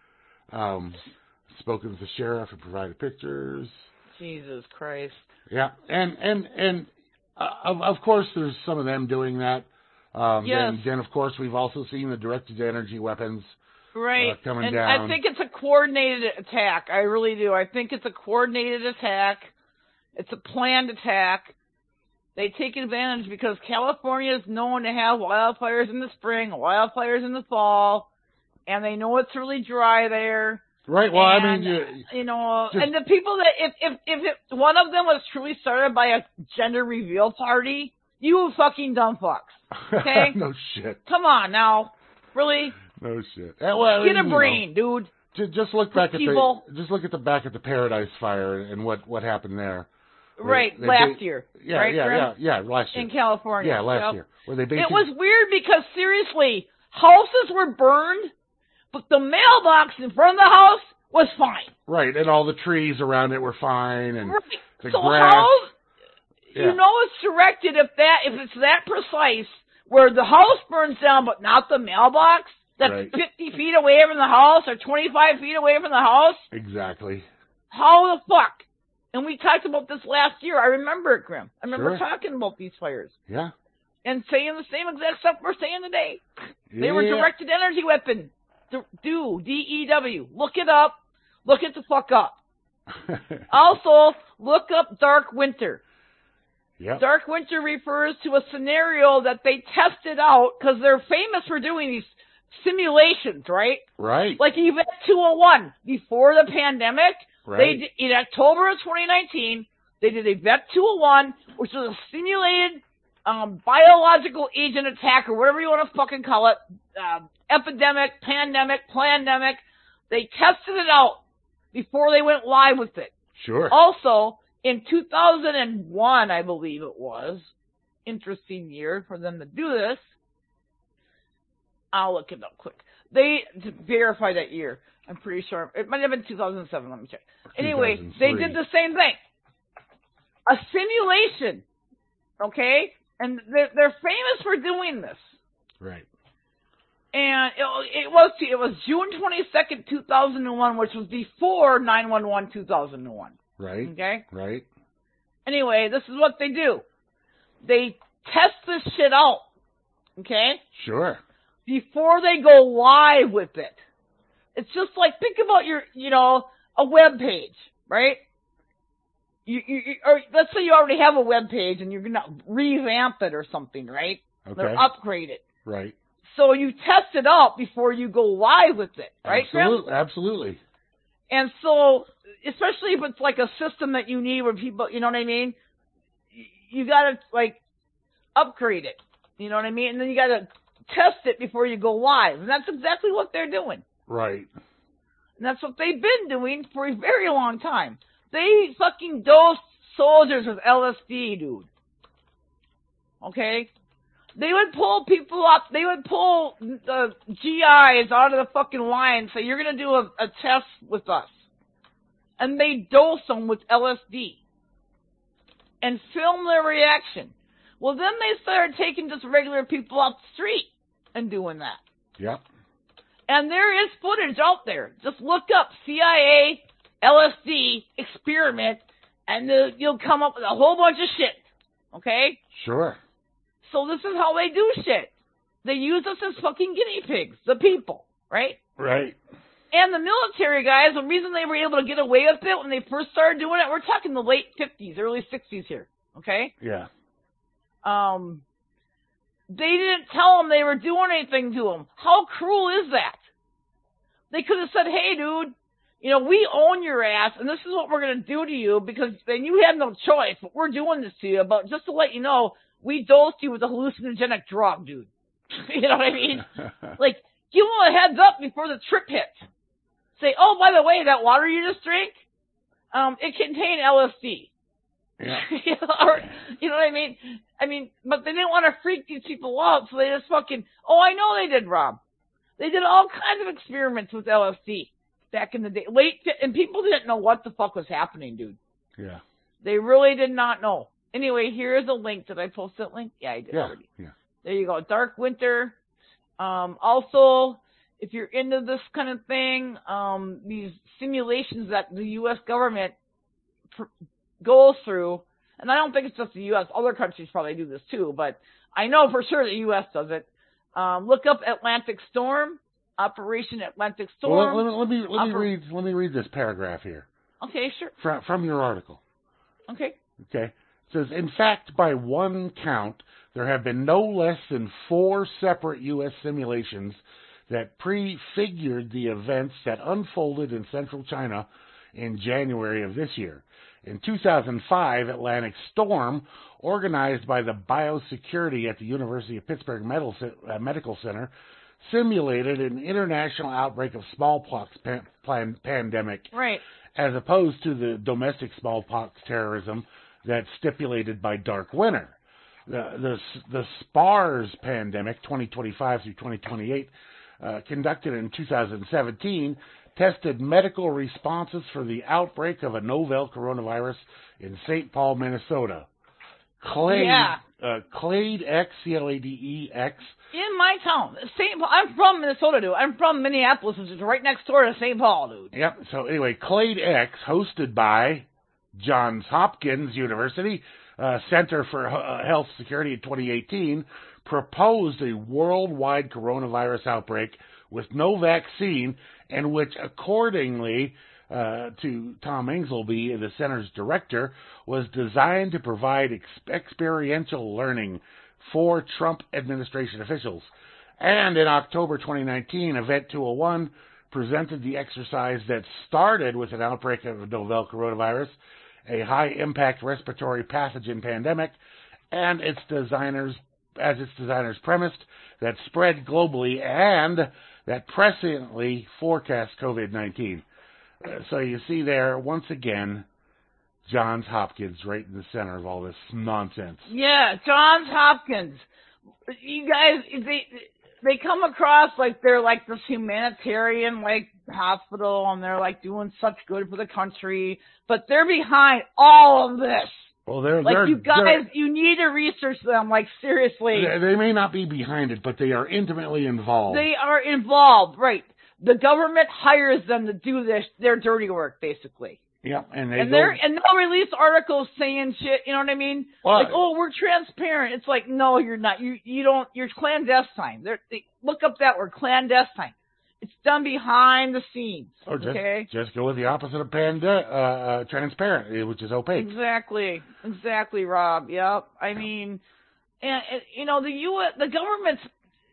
S1: Spoken with the sheriff and provided pictures.
S2: Jesus Christ.
S1: Yeah, and of course there's some of them doing that.
S2: Yes.
S1: Then of course we've also seen the directed energy weapons coming
S2: and
S1: down.
S2: I think it's a coordinated attack. I really do. I think it's a coordinated attack. It's a planned attack. They take advantage because California is known to have wildfires in the spring, wildfires in the fall, and they know it's really dry there.
S1: Right. Well,
S2: and,
S1: I mean,
S2: and the people that if one of them was truly started by a gender reveal party, you fucking dumb fucks. Okay.
S1: No shit.
S2: Come on now, really?
S1: No shit. Well,
S2: get a brain, dude.
S1: Just look back at the back at the Paradise Fire and what happened there.
S2: Right, last year.
S1: Yeah,
S2: right,
S1: last year
S2: in California.
S1: Yeah, last year. Where they
S2: it was weird because seriously, houses were burned. But the mailbox in front of the house was fine.
S1: Right, and all the trees around it were fine, and the
S2: so
S1: grass.
S2: How, you know it's directed if it's that precise, where the house burns down but not the mailbox, that's 50 feet away from the house or 25 feet away from the house?
S1: Exactly.
S2: How the fuck? And we talked about this last year. I remember it, Grim. I remember talking about these fires.
S1: Yeah.
S2: And saying the same exact stuff we're saying today. They were directed energy weapon. DEW. Look it up. Look it the fuck up. Also, look up Dark Winter.
S1: Yep.
S2: Dark Winter refers to a scenario that they tested out because they're famous for doing these simulations, right?
S1: Right.
S2: Like Event 201 before the pandemic.
S1: Right.
S2: In October of 2019, they did Event 201, which was a simulated biological agent attack or whatever you want to fucking call it. Epidemic, pandemic, plandemic. They tested it out before they went live with it.
S1: Sure.
S2: Also, in 2001, I believe it was, interesting year for them to do this. I'll look it up quick. To verify that year. I'm pretty sure. It might have been 2007. Let me check. Anyway, they did the same thing. A simulation. Okay? And they're famous for doing this.
S1: Right.
S2: And it was June 22nd, 2001, which was before 9/11 2001.
S1: Right.
S2: Okay?
S1: Right.
S2: Anyway, this is what they do. They test this shit out. Okay?
S1: Sure.
S2: Before they go live with it. It's just like, think about a web page, right? Or let's say you already have a web page and you're going to revamp it or something, right?
S1: Okay.
S2: Or upgrade it.
S1: Right.
S2: So you test it out before you go live with it, right, Grim?
S1: Absolutely.
S2: And so, especially if it's like a system that you need where people, you know what I mean? You got to, like, upgrade it. You know what I mean? And then you got to test it before you go live. And that's exactly what they're doing.
S1: Right.
S2: And that's what they've been doing for a very long time. They fucking dosed soldiers with LSD, dude. Okay? They would pull people up. They would pull the GIs out of the fucking line and say, you're going to do a test with us. And they dose them with LSD. And film their reaction. Well, then they started taking just regular people off the street and doing that.
S1: Yep.
S2: And there is footage out there. Just look up CIA LSD experiment, and you'll come up with a whole bunch of shit. Okay?
S1: Sure.
S2: So this is how they do shit. They use us as fucking guinea pigs, the people, right?
S1: Right.
S2: And the military guys, the reason they were able to get away with it when they first started doing it, we're talking the late 50s, early 60s here, okay?
S1: Yeah.
S2: They didn't tell them they were doing anything to them. How cruel is that? They could have said, hey, dude, we own your ass, and this is what we're going to do to you, because then you have no choice, but we're doing this to you. But just to let you know, we dosed you with a hallucinogenic drug, dude. You know what I mean? Like, give them a heads up before the trip hits. Say, oh, by the way, that water you just drank, it contained LSD.
S1: Yeah.
S2: You know what I mean? But they didn't want to freak these people out, so they just fucking, I know they did, Rob. They did all kinds of experiments with LSD back in the day. And people didn't know what the fuck was happening, dude.
S1: Yeah.
S2: They really did not know. Anyway, here's a link. Did I post that link? Yeah, I did already.
S1: Yeah.
S2: There you go. Dark Winter. Also, if you're into this kind of thing, these simulations that the U.S. government goes through, and I don't think it's just the U.S., other countries probably do this too, but I know for sure the U.S. does it. Look up Atlantic Storm, Operation Atlantic Storm.
S1: Well, let me read this paragraph here.
S2: Okay, sure.
S1: From your article.
S2: Okay.
S1: Okay. It says, in fact, by one count, there have been no less than 4 separate U.S. simulations that prefigured the events that unfolded in central China in January of this year. In 2005, Atlantic Storm, organized by the Biosecurity at the University of Pittsburgh Medical Center, simulated an international outbreak of smallpox pandemic,
S2: right,
S1: as opposed to the domestic smallpox terrorism that's stipulated by Dark Winter. The SPARS pandemic, 2025 through 2028, conducted in 2017, tested medical responses for the outbreak of a novel coronavirus in St. Paul, Minnesota. Clade X, C-L-A-D-E-X.
S2: In my town, St. Paul. I'm from Minnesota, dude. I'm from Minneapolis, which is right next door to St. Paul, dude.
S1: Yep. So anyway, Clade X, hosted by Johns Hopkins University Center for Health Security in 2018, proposed a worldwide coronavirus outbreak with no vaccine, and which, accordingly to Tom Inglesby, the center's director, was designed to provide experiential learning for Trump administration officials. And in October 2019, Event 201 presented the exercise that started with an outbreak of a novel coronavirus, a high-impact respiratory pathogen pandemic, and its designers premised, that spread globally and that presciently forecast COVID-19. So you see there, once again, Johns Hopkins right in the center of all this nonsense.
S2: Yeah, Johns Hopkins. You guys, they come across like they're like this humanitarian like hospital, and they're like doing such good for the country, but they're behind all of this.
S1: Well,
S2: you need to research them, like, seriously.
S1: They may not be behind it, but they are intimately involved.
S2: They are involved, right. The government hires them to do their dirty work, basically.
S1: Yeah, and
S2: they'll release articles saying shit, you know what I mean? Like, we're transparent. It's like, no, you're not. You're clandestine. Look up that word, clandestine. It's done behind the scenes. Okay?
S1: Just go with the opposite of transparent, which is opaque.
S2: Exactly, Rob. Yep. I mean, and the government's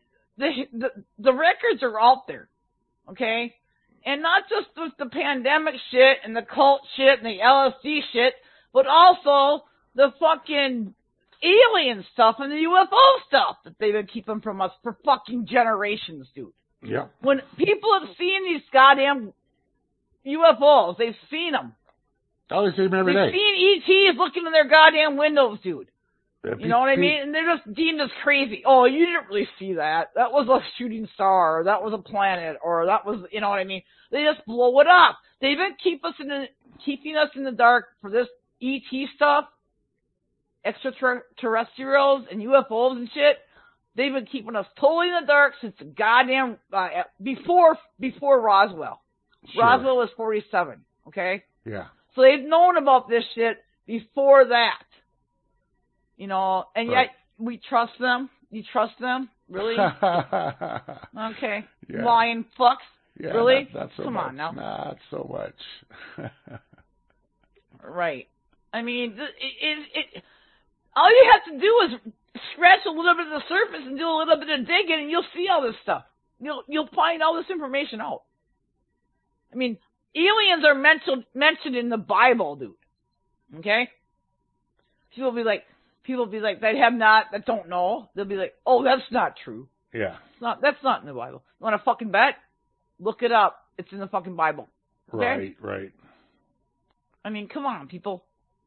S2: the records are out there. Okay, and not just with the pandemic shit and the cult shit and the LSD shit, but also the fucking alien stuff and the UFO stuff that they've been keeping from us for fucking generations, dude.
S1: Yeah.
S2: When people have seen these goddamn UFOs, they've seen them.
S1: Oh, they see them every day.
S2: They've seen ETs looking in their goddamn windows, dude. You know what I mean? And they're just deemed as crazy. Oh, you didn't really see that. That was a shooting star, or that was a planet, or that was, you know what I mean? They just blow it up. They've been keeping us in the dark for this ET stuff, extraterrestrials and UFOs and shit. They've been keeping us totally in the dark since the goddamn before Roswell.
S1: Sure.
S2: Roswell was 47. Okay.
S1: Yeah.
S2: So they've known about this shit before that. You know, and yet we trust them. You trust them? Really? Okay.
S1: Yeah.
S2: Lying fucks?
S1: Yeah,
S2: really?
S1: Not so
S2: Come
S1: much.
S2: on now.
S1: Not so much.
S2: Right. I mean, all you have to do is scratch a little bit of the surface and do a little bit of digging, and you'll see all this stuff. You'll find all this information out. I mean, aliens are mentioned in the Bible, dude. Okay? People be like, that don't know. They'll be like, oh, that's not true.
S1: Yeah.
S2: That's not in the Bible. You want to fucking bet? Look it up. It's in the fucking Bible. Okay?
S1: Right.
S2: I mean, come on, people.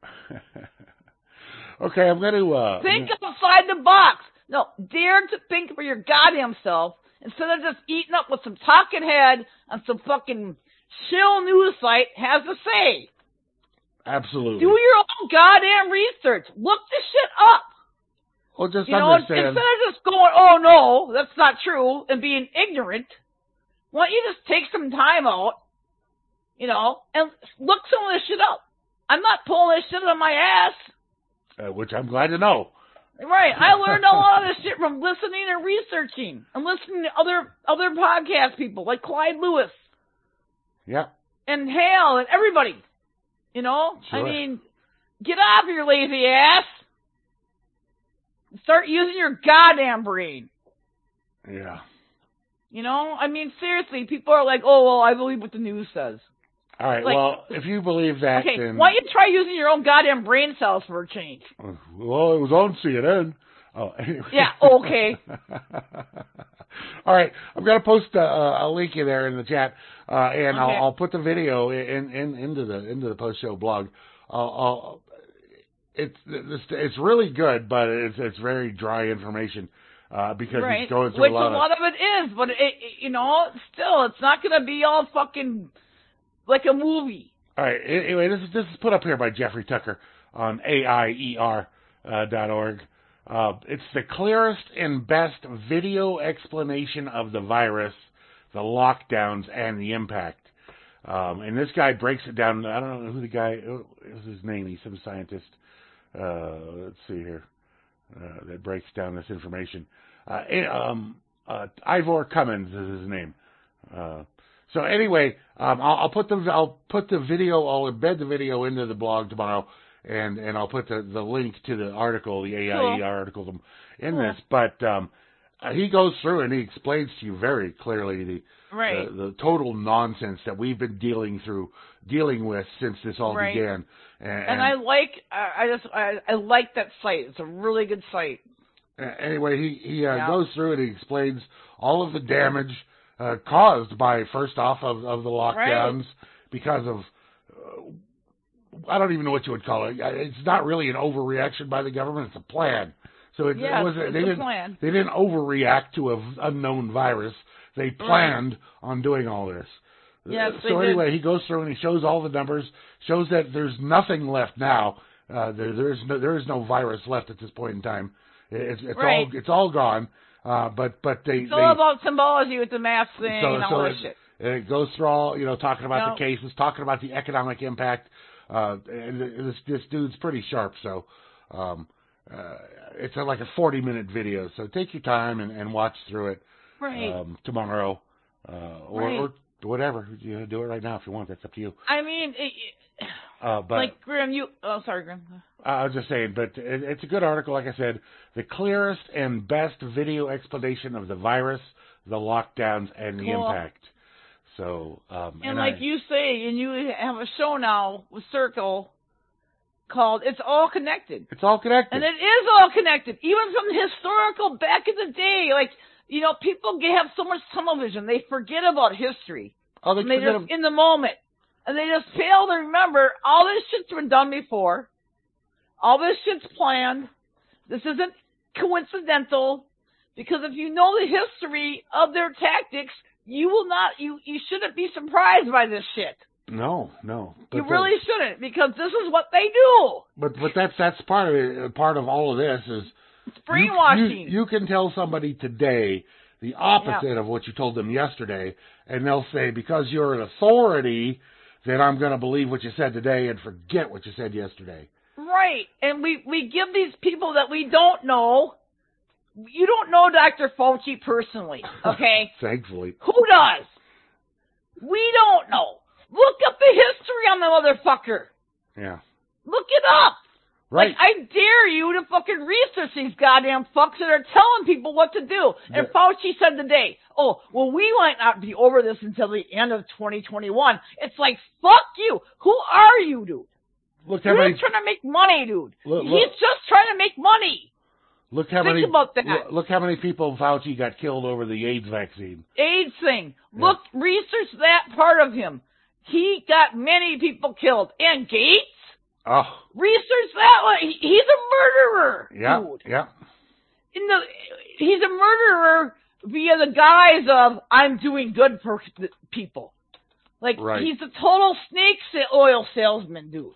S1: Okay, I'm going to...
S2: think outside the box. No, dare to think for your goddamn self instead of just eating up what some talking head on some fucking shill news site has to say.
S1: Absolutely.
S2: Do your own goddamn research. Look this shit up.
S1: Well, just
S2: Instead
S1: understand.
S2: of just going, oh no, that's not true, and being ignorant, why don't you just take some time out, and look some of this shit up. I'm not pulling this shit on my ass.
S1: Which I'm glad to know.
S2: Right. I learned a lot of this shit from listening and researching and listening to other podcast people like Clyde Lewis.
S1: Yeah.
S2: And Hale and everybody. Sure. I mean, get off your lazy ass. Start using your goddamn brain.
S1: Yeah.
S2: I mean, seriously, people are like, oh, well, I believe what the news says.
S1: All right, well, if you believe that,
S2: okay,
S1: then...
S2: why don't you try using your own goddamn brain cells for a change?
S1: Well, it was on CNN. Oh, anyway.
S2: Yeah, okay.
S1: All right, I'm going to post a link in there in the chat, and
S2: okay.
S1: I'll put the video into the post-show blog. It's really good, but it's very dry information because
S2: right.
S1: it's going through
S2: Which a lot of it is, but still, it's not going to be all fucking like a movie.
S1: All right. Anyway, this is put up here by Jeffrey Tucker on AIER.org. It's the clearest and best video explanation of the virus, the lockdowns, and the impact. And this guy breaks it down. I don't know who the guy is. His name. He's some scientist. Let's see here. That breaks down this information. Ivor Cummins is his name. So anyway, I'll put the video. I'll embed the video into the blog tomorrow, and I'll put the link to the article, the AIER article, in this. But he goes through and he explains to you very clearly the total nonsense that we've been dealing with since this all began. And
S2: I like that site. It's a really good site.
S1: Anyway, he goes through and he explains all of the damage caused by, first off, of the lockdowns because of, I don't even know what you would call it. It's not really an overreaction by the government. It's a plan. So they didn't overreact to an unknown virus. They planned on doing all this.
S2: Yes,
S1: so anyway, he goes through and he shows all the numbers, shows that there's nothing left now. There is no virus left at this point in time. It's all gone. But it's
S2: all about symbology with the mask thing and all that shit.
S1: It goes through all, talking about the cases, talking about the economic impact. And this dude's pretty sharp, so it's like a 40-minute video. So take your time and watch through it tomorrow, or whatever. You do it right now if you want. That's up to you.
S2: I mean, but like Grim, sorry, Grim.
S1: I was just saying, but it's a good article. Like I said, the clearest and best video explanation of the virus, the lockdowns, and the impact. So,
S2: and like you say, and you have a show now with Circle called It's All Connected.
S1: It's all connected.
S2: And it is all connected. Even from the historical back in the day. Like, you know, people have so much tunnel vision. They forget about history.
S1: Oh,
S2: they just in the moment. And they just fail to remember all this shit's been done before. All this shit's planned. This isn't coincidental. Because if you know the history of their tactics, you will not, you shouldn't be surprised by this shit.
S1: No.
S2: You really shouldn't, because this is what they do.
S1: But that's part of it. Part of all of this is
S2: it's brainwashing.
S1: You can tell somebody today the opposite of what you told them yesterday, and they'll say, because you're an authority, then I'm going to believe what you said today and forget what you said yesterday.
S2: Right. And we give these people that we don't know. You don't know Dr. Fauci personally, okay?
S1: Thankfully.
S2: Who does? We don't know. Look up the history on the motherfucker.
S1: Yeah.
S2: Look it up.
S1: Right.
S2: Like, I dare you to fucking research these goddamn fucks that are telling people what to do. And Fauci said today, oh, well, we might not be over this until the end of 2021. It's like, fuck you. Who are you, dude?
S1: Look
S2: how He's trying to make money, dude. He's just trying to make money.
S1: Look how
S2: Think
S1: many.
S2: About that.
S1: Look how many people Fauci got killed over the AIDS vaccine.
S2: AIDS thing. Yeah. Look, research that part of him. He got many people killed. And Gates.
S1: Oh.
S2: Research that one. He's a murderer.
S1: Yeah.
S2: Dude.
S1: Yeah.
S2: He's a murderer via the guise of I'm doing good for people. Like He's a total snake oil salesman, dude.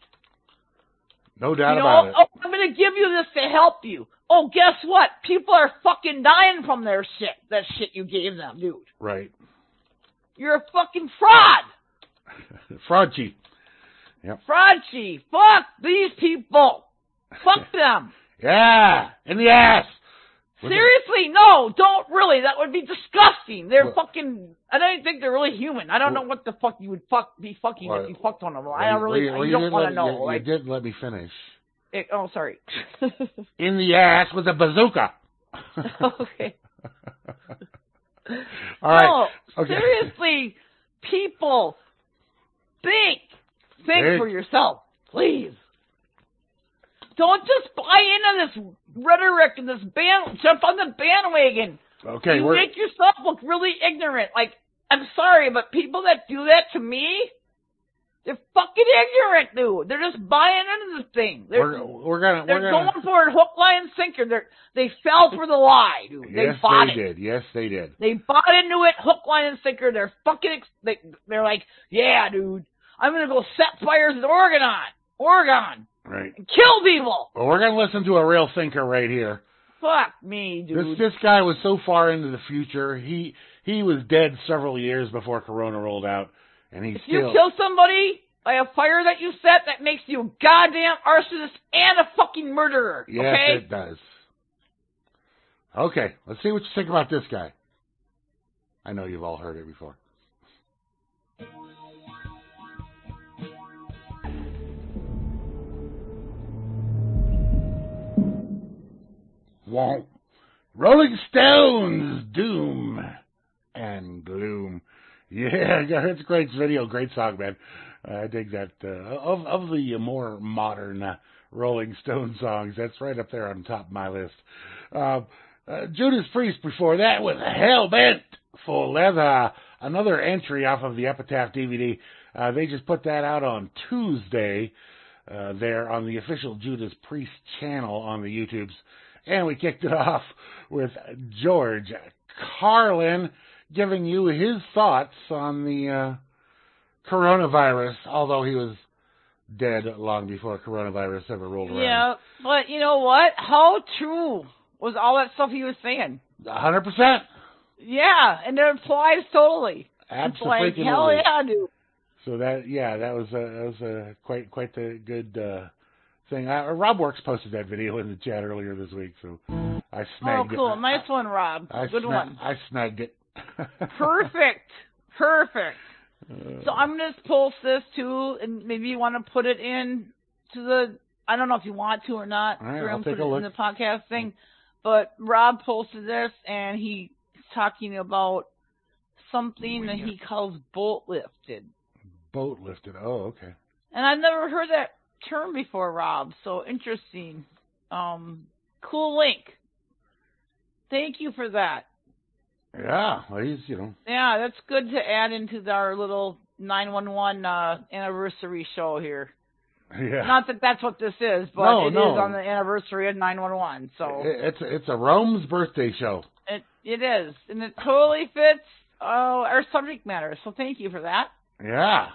S1: No doubt about it.
S2: Oh, I'm going to give you this to help you. Oh, guess what? People are fucking dying from their shit. That shit you gave them, dude.
S1: Right.
S2: You're a fucking fraud.
S1: Fraudgy. Yep.
S2: Fraudgy. Fuck these people. Fuck them.
S1: Yeah. In the ass.
S2: Seriously, no, don't really. That would be disgusting. They're fucking. I don't think they're really human. I don't know what the fuck you would be fucking if you fucked one of them. I don't really. You don't want to know.
S1: You did let me finish.
S2: Oh, sorry.
S1: In the ass with a bazooka.
S2: Okay.
S1: All right.
S2: No,
S1: okay.
S2: Seriously, people, think for yourself, please. Don't just buy into this rhetoric and this jump on the bandwagon.
S1: Okay,
S2: you make yourself look really ignorant. Like, I'm sorry, but people that do that to me, they're fucking ignorant, dude. They're just buying into this thing. They're going for it hook, line, and sinker. They fell for the lie, dude.
S1: Yes,
S2: they
S1: did. Yes, they did.
S2: They bought into it, hook, line, and sinker. They're fucking. They're like, yeah, dude. I'm gonna go set fires in Oregon.
S1: Right.
S2: And kill people.
S1: Well, we're gonna listen to a real thinker right here.
S2: Fuck me, dude.
S1: This guy was so far into the future. He was dead several years before Corona rolled out, and
S2: if you kill somebody by a fire that you set, that makes you a goddamn arsonist and a fucking murderer.
S1: Yes,
S2: okay?
S1: It does. Okay, let's see what you think about this guy. I know you've all heard it before. Won't. Rolling Stones, Doom and Gloom. Yeah, it's a great video, great song, man. I dig that. Of the more modern Rolling Stone songs, that's right up there on top of my list. Judas Priest before that was Hell Bent for Leather. Another entry off of the Epitaph DVD. They just put that out on Tuesday there on the official Judas Priest channel on the YouTubes. And we kicked it off with George Carlin giving you his thoughts on the coronavirus, although he was dead long before coronavirus ever rolled around.
S2: Yeah, but you know what? How true was all that stuff he was saying?
S1: 100%.
S2: Yeah, and it applies totally.
S1: Absolutely.
S2: It's like, hell yeah, dude.
S1: So that was quite the good thing. Rob Works posted that video in the chat earlier this week, so I snagged it.
S2: Oh, cool. Nice one, Rob. Good one.
S1: I snagged it.
S2: Perfect. So I'm going to post this, too, and maybe you want to put it in to the, I don't know if you want to or not.
S1: All right, I'll take a look.
S2: In the podcast thing. But Rob posted this, and he's talking about something that he calls boat lifted.
S1: Boat lifted. Oh, okay.
S2: And I've never heard that term before, Rob. So interesting. Cool link. Thank you for that.
S1: Yeah, well,
S2: Yeah, that's good to add into our little 911 anniversary show here.
S1: Yeah.
S2: Not that that's what this is, but it is on the anniversary of 911. So
S1: it's a Rome's birthday show.
S2: It is, and it totally fits our subject matter. So thank you for that.
S1: Yeah.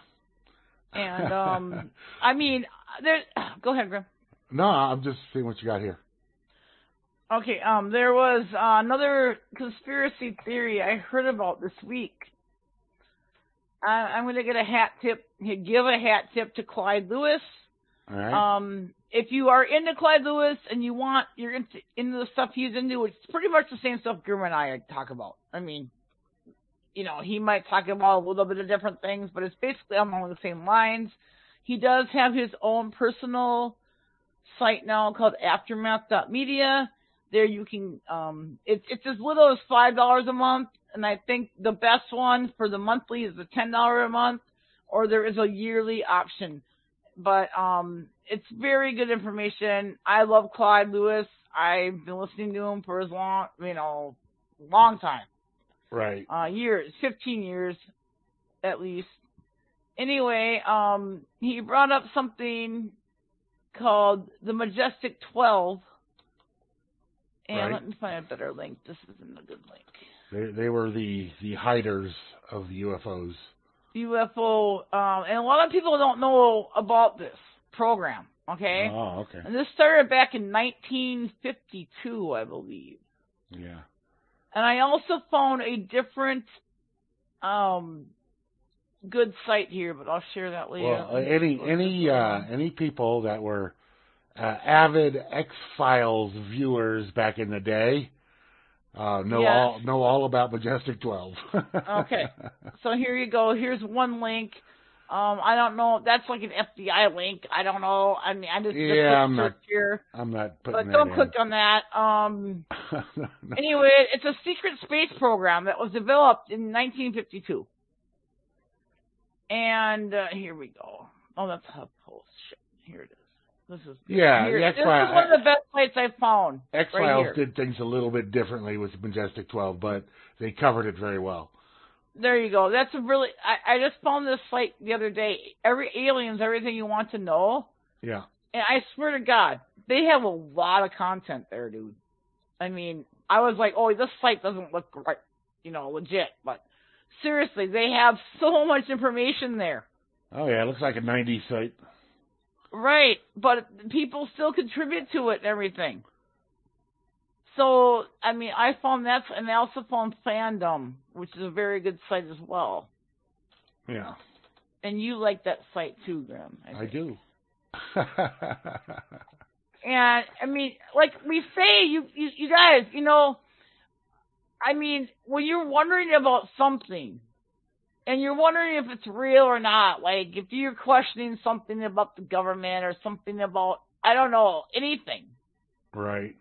S2: And I mean, go ahead, Grim.
S1: No, I'm just seeing what you got here.
S2: Okay, there was another conspiracy theory I heard about this week. I'm going to give a hat tip to Clyde Lewis.
S1: All right.
S2: If you are into Clyde Lewis and you're into the stuff he's into, which is pretty much the same stuff Grim and I talk about. I mean, he might talk about a little bit of different things, but it's basically along the same lines. He does have his own personal site now called Aftermath.media. There you can, it's as little as $5 a month, and I think the best one for the monthly is the $10 a month, or there is a yearly option. But it's very good information. I love Clyde Lewis. I've been listening to him for as long time.
S1: Right.
S2: Years, 15 years at least. Anyway, he brought up something called the Majestic 12. And let me find a better link. This isn't a good link.
S1: They were the hiders of the UFOs.
S2: UFO, and a lot of people don't know about this program, okay?
S1: Oh, okay.
S2: And this started back in 1952, I believe.
S1: Yeah.
S2: And I also found a different good site here, but I'll share that later.
S1: Well, any people that were avid X-Files viewers back in the day know all about Majestic 12.
S2: Okay, so here you go. Here's one link. I don't know. That's like an FBI link. I don't know. I mean, I'm not here.
S1: I'm not putting
S2: but
S1: that
S2: don't
S1: in.
S2: click on that.
S1: No.
S2: Anyway, it's a secret space program that was developed in 1952. And here we go. Oh, that's HuffPost. Shit. Here it is. This is one of the best sites I've found.
S1: X-Files did things a little bit differently with Majestic 12, but they covered it very well.
S2: There you go. That's a really... I just found this site the other day. Aliens, everything you want to know.
S1: Yeah.
S2: And I swear to God, they have a lot of content there, dude. I mean, I was like, oh, this site doesn't look right, legit. But seriously, they have so much information there.
S1: Oh, yeah. It looks like a 90s site.
S2: Right, but people still contribute to it and everything. So, I mean, I found that, and I also found Fandom, which is a very good site as well.
S1: Yeah.
S2: And you like that site too, Grim.
S1: I do.
S2: And, I mean, like we say, you guys, I mean, when you're wondering about something, and you're wondering if it's real or not, like if you're questioning something about the government or something about, I don't know, anything.
S1: Right.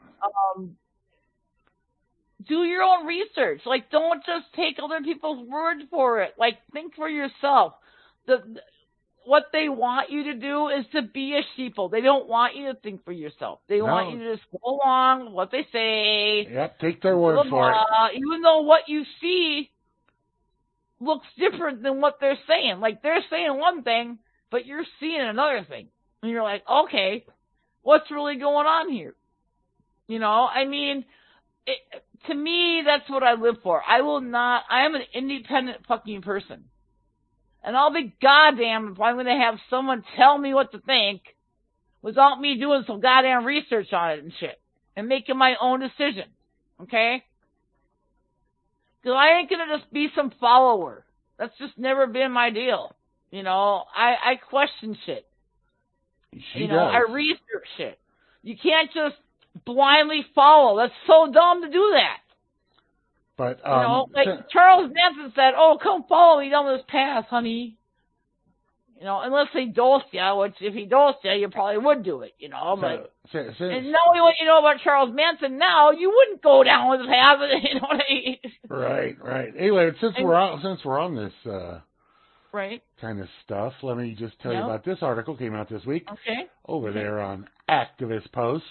S2: Do your own research. Like, don't just take other people's word for it. Like, think for yourself. What they want you to do is to be a sheeple. They don't want you to think for yourself. They want you to just go along with what they say.
S1: Yep, take their word for it.
S2: Even though what you see looks different than what they're saying. Like, they're saying one thing, but you're seeing another thing. And you're like, okay, what's really going on here? I mean, to me, that's what I live for. I am an independent fucking person. And I'll be goddamn if I'm going to have someone tell me what to think without me doing some goddamn research on it and shit. And making my own decision. Okay? Because I ain't going to just be some follower. That's just never been my deal. I question shit. I research shit. You can't just blindly follow. That's so dumb to do that.
S1: But,
S2: like Charles Manson said, oh, come follow me down this path, honey. Unless he dosed you, which if he dosed you, you probably would do it, and knowing what you know about Charles Manson now, you wouldn't go down his path,
S1: Right. Anyway, since we're on this
S2: Right.
S1: kind of stuff. Let me just tell you about this article. Came out this week.
S2: Okay.
S1: Over there on Activist Post.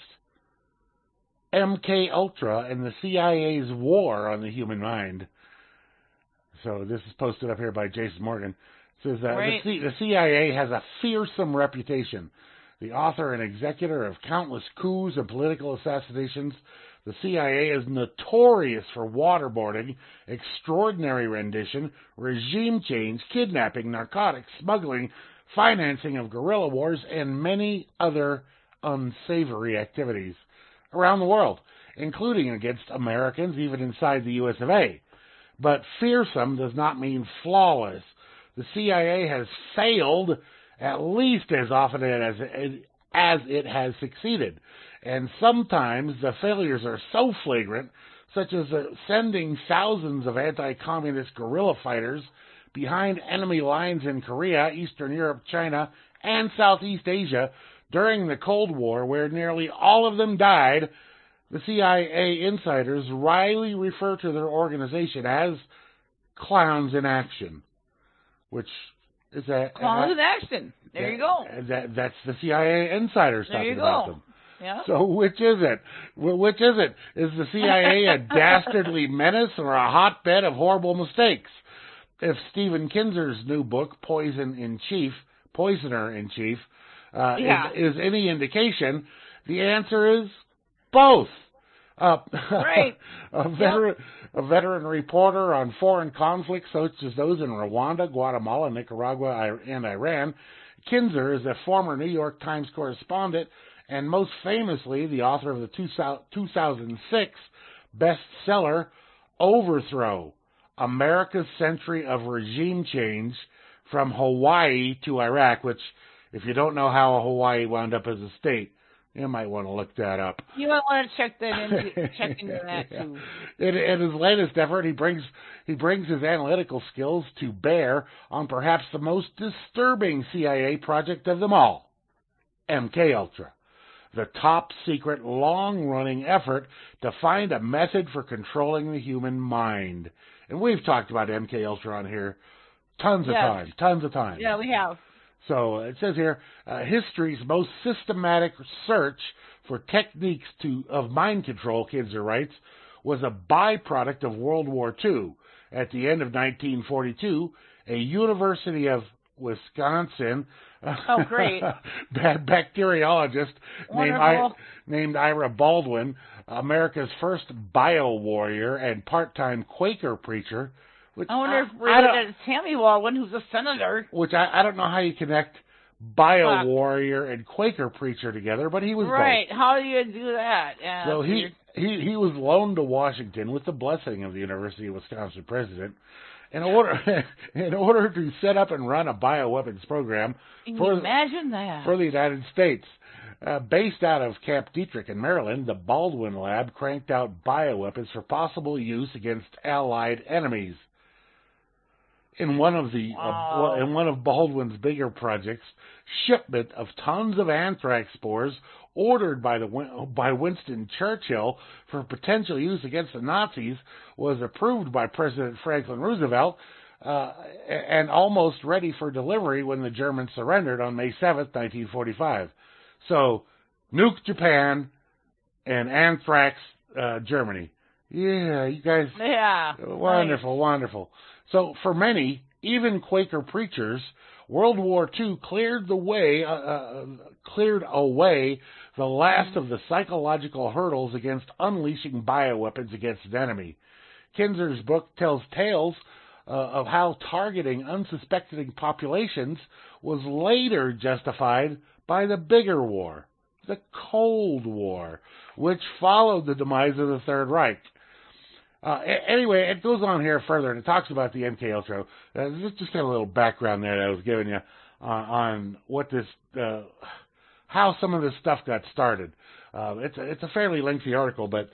S1: MK Ultra and the CIA's war on the human mind. So this is posted up here by Jason Morgan. It says the CIA has a fearsome reputation. The author and executor of countless coups and political assassinations, the CIA is notorious for waterboarding, extraordinary rendition, regime change, kidnapping, narcotics, smuggling, financing of guerrilla wars, and many other unsavory activities around the world, including against Americans, even inside the U.S. of A. But fearsome does not mean flawless. The CIA has failed at least as often as it has succeeded. And sometimes the failures are so flagrant, such as sending thousands of anti-communist guerrilla fighters behind enemy lines in Korea, Eastern Europe, China, and Southeast Asia during the Cold War, where nearly all of them died. The CIA insiders wryly refer to their organization as clowns in action, which is
S2: clowns in action. There you go.
S1: That's the CIA insiders talking about them.
S2: Yeah.
S1: So which is it? Which is it? Is the CIA a dastardly menace or a hotbed of horrible mistakes? If Stephen Kinzer's new book, Poisoner in Chief, is any indication, the answer is both.
S2: Right.
S1: A veteran reporter on foreign conflicts such as those in Rwanda, Guatemala, Nicaragua, and Iran, Kinzer is a former New York Times correspondent and most famously the author of the 2006 bestseller Overthrow, America's Century of Regime Change from Hawaii to Iraq, which, if you don't know how Hawaii wound up as a state, you might want to look that up.
S2: You might want to check into that too.
S1: In his latest effort, he brings his analytical skills to bear on perhaps the most disturbing CIA project of them all, MK Ultra, the top secret, long-running effort to find a method for controlling the human mind. And we've talked about MK Ultra on here tons of times.
S2: Yeah, we have.
S1: So it says here, history's most systematic search for techniques of mind control, Kinzer writes, was a byproduct of World War II. At the end of 1942, a University of Wisconsin bacteriologist named Ira Baldwin, America's first bio-warrior and part-time Quaker preacher.
S2: I wonder if related to Tammy Baldwin, who's a senator.
S1: Which I don't know how you connect bio-warrior and Quaker preacher together, but he was
S2: right.
S1: both.
S2: How do you do that? Yeah,
S1: so he was loaned to Washington with the blessing of the University of Wisconsin president in order to set up and run a bioweapons program for the United States. Based out of Camp Detrick in Maryland, the Baldwin Lab cranked out bioweapons for possible use against Allied enemies. In one of Baldwin's bigger projects, shipment of tons of anthrax spores ordered by Winston Churchill for potential use against the Nazis was approved by President Franklin Roosevelt and almost ready for delivery when the Germans surrendered on May 7th, 1945. So, nuke Japan and anthrax Germany. Yeah, you guys.
S2: Yeah.
S1: Wonderful, wonderful. So, for many, even Quaker preachers, World War II cleared away the last of the psychological hurdles against unleashing bioweapons against an enemy. Kinzer's book tells tales of how targeting unsuspecting populations was later justified by the bigger war, the Cold War, which followed the demise of the Third Reich. Anyway, it goes on here further, and it talks about the MK Ultra. Just kind of a little background there that I was giving you on what this, how some of this stuff got started. It's a fairly lengthy article, but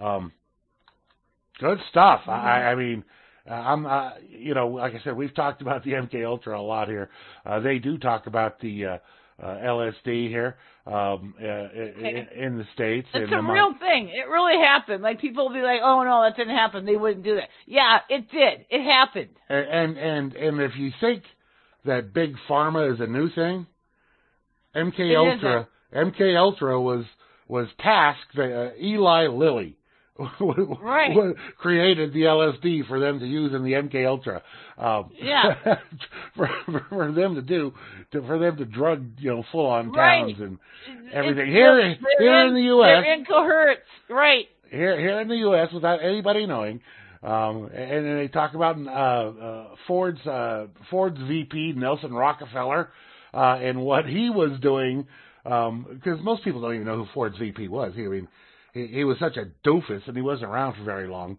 S1: good stuff. I mean, like I said, we've talked about the MK Ultra a lot here. They do talk about the LSD here in the States.
S2: It's a real thing. It really happened. Like, people will be like, oh, no, that didn't happen. They wouldn't do that. Yeah, it did. It happened.
S1: And if you think that big pharma is a new thing. MK Ultra was tasked. Eli Lilly created the LSD for them to use in the MK Ultra. for them to drug full on towns and everything. Here in the U.S.
S2: They're in cohorts, right?
S1: Here in the U.S. without anybody knowing. And then they talk about Ford's VP Nelson Rockefeller and what he was doing, because most people don't even know who Ford's VP was. He was such a doofus, and he wasn't around for very long.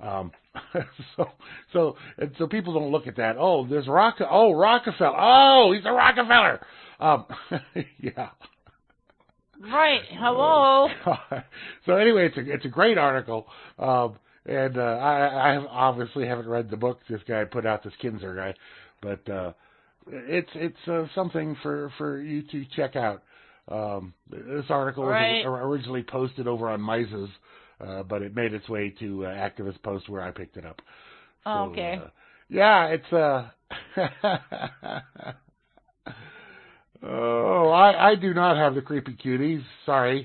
S1: So people don't look at that. Oh, there's Rockefeller. Oh, he's a Rockefeller. Yeah.
S2: Right. Hello.
S1: So anyway, it's a great article. And I obviously haven't read the book this guy put out, this Kinzer guy, but it's something for you to check out. This article was originally posted over on Mises, but it made its way to Activist Post where I picked it up. So,
S2: okay.
S1: Yeah, it's I do not have the creepy cuties. Sorry.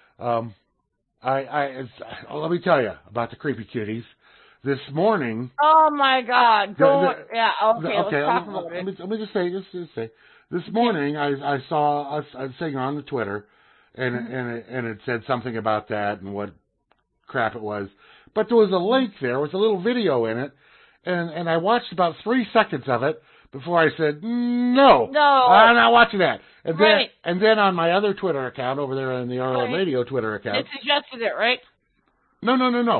S1: Let me tell you about the creepy cuties. This morning.
S2: Oh my God! Okay. Let's talk about it.
S1: Let me just say. This morning, I saw a thing on the Twitter, and it said something about that and what crap it was. But there was a link there with a little video in it, and I watched about 3 seconds of it before I said no, I'm not watching that. And then on my other Twitter account over there in the RLM Radio Twitter account,
S2: it suggested it, right?
S1: No.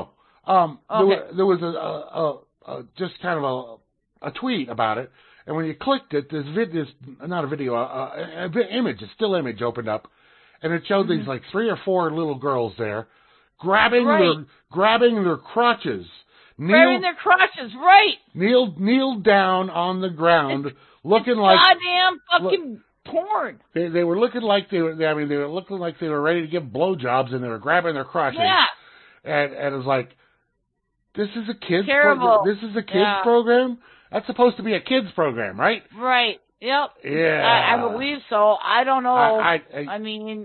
S1: There was a just kind of a tweet about it, and when you clicked it, this not a video, an image, a still image opened up, and it showed these like 3 or 4 little girls there, grabbing their crotches.
S2: Grabbing their crotches, right?
S1: Kneeled down on the ground, looking like
S2: goddamn fucking porn.
S1: They were looking like they were looking like they were ready to give blowjobs, and they were grabbing their crotches.
S2: Yeah.
S1: And it was like, this is a kids
S2: program.
S1: This is a kids program. That's supposed to be a kids program, right?
S2: Right. Yep.
S1: Yeah.
S2: I believe so. I don't know. I mean,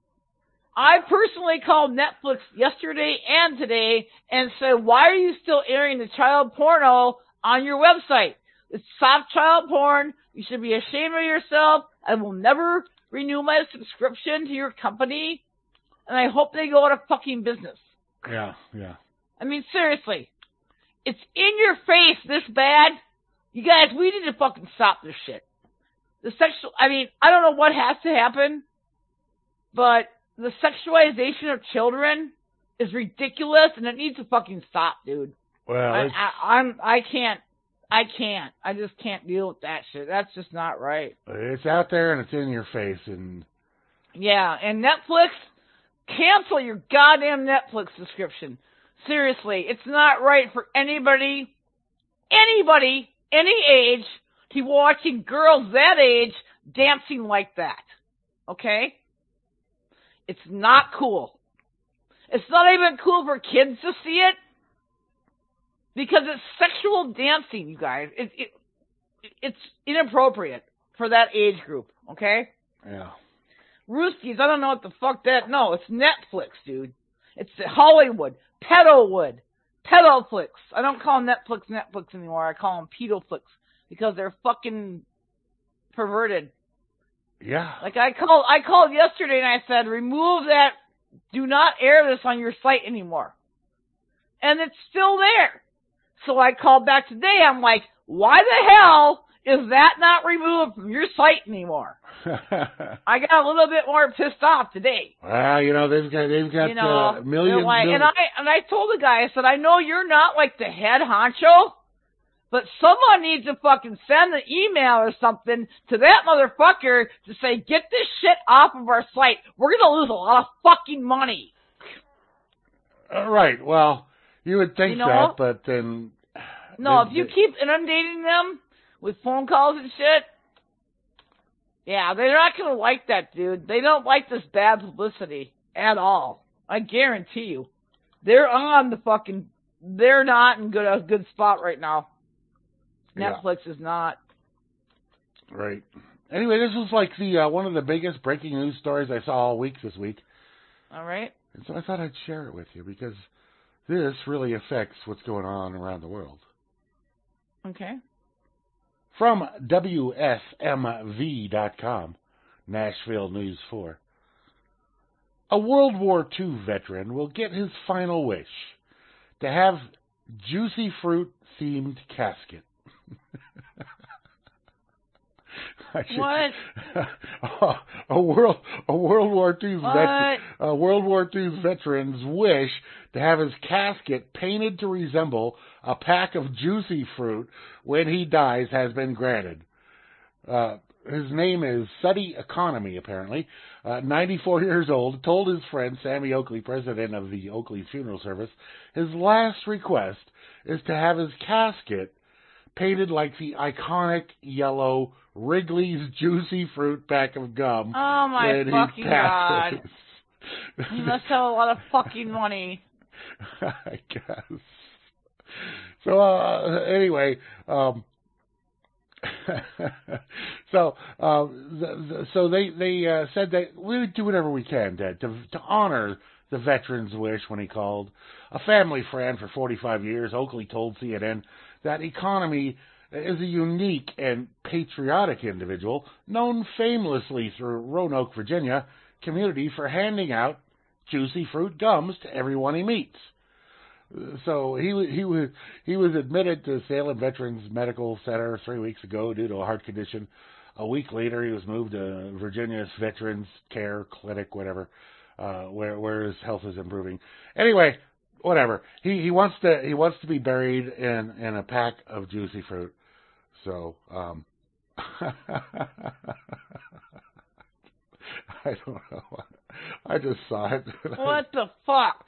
S2: I personally called Netflix yesterday and today and said, why are you still airing the child porno on your website? It's soft child porn. You should be ashamed of yourself. I will never renew my subscription to your company. And I hope they go out of fucking business.
S1: Yeah.
S2: I mean, seriously. It's in your face this bad. You guys, we need to fucking stop this shit. I don't know what has to happen, but the sexualization of children is ridiculous, and it needs to fucking stop, dude.
S1: Well,
S2: I can't. I just can't deal with that shit. That's just not right.
S1: It's out there and it's in your face, and
S2: yeah. And Netflix, cancel your goddamn Netflix subscription. Seriously, it's not right for anybody, any age, to be watching girls that age dancing like that. Okay? It's not cool. It's not even cool for kids to see it because it's sexual dancing, you guys. It's inappropriate for that age group, okay?
S1: Yeah.
S2: Rooskies, I don't know what the fuck that... No, it's Netflix, dude. It's Hollywood. Pedalwood. Pedoflix. I don't call Netflix anymore. I call them pedoflix because they're fucking perverted.
S1: Yeah.
S2: Like I called yesterday and I said, remove that. Do not air this on your site anymore. And it's still there. So I called back today. I'm like, why the hell is that not removed from your site anymore? I got a little bit more pissed off today.
S1: Well, they've got millions.
S2: And I told the guy, I said, I know you're not like the head honcho, but someone needs to fucking send an email or something to that motherfucker to say, get this shit off of our site. We're going to lose a lot of fucking money.
S1: Right. Well, you would think that, but then...
S2: No, if you keep inundating them with phone calls and shit, yeah, they're not going to like that, dude. They don't like this bad publicity at all. I guarantee you. They're not in a good spot right now. Netflix is not.
S1: Right. Anyway, this was like the one of the biggest breaking news stories I saw all week this week.
S2: All right.
S1: And so I thought I'd share it with you because this really affects what's going on around the world.
S2: Okay.
S1: From WSMV.com, Nashville News 4. A World War II veteran will get his final wish to have juicy fruit-themed casket.
S2: What?
S1: A World War II veteran's wish to have his casket painted to resemble a pack of juicy fruit when he dies has been granted. His name is Suddy Economy, apparently. 94 years old, told his friend Sammy Oakley, president of the Oakley Funeral Service, his last request is to have his casket painted like the iconic yellow Wrigley's Juicy Fruit pack of gum.
S2: Oh my fucking God. He must have a lot of fucking money.
S1: I guess. So, anyway, so they said that we would do whatever we can to honor the veteran's wish when he called. A family friend for 45 years, Oakley told CNN that Economy is a unique and patriotic individual known famously through Roanoke, Virginia community for handing out juicy fruit gums to everyone he meets. So he was admitted to Salem Veterans Medical Center 3 weeks ago due to a heart condition. A week later, he was moved to Virginia's Veterans Care Clinic, whatever, where his health is improving. Anyway, whatever. He wants to be buried in a pack of juicy fruit. So I don't know. I just saw it.
S2: What the fuck?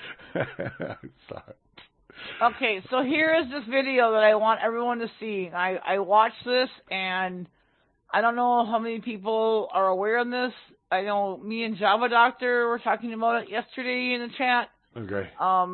S1: I saw it.
S2: Okay, so here is this video that I want everyone to see. I watched this, and I don't know how many people are aware of this. I know me and Java Doctor were talking about it yesterday in the chat.
S1: Okay.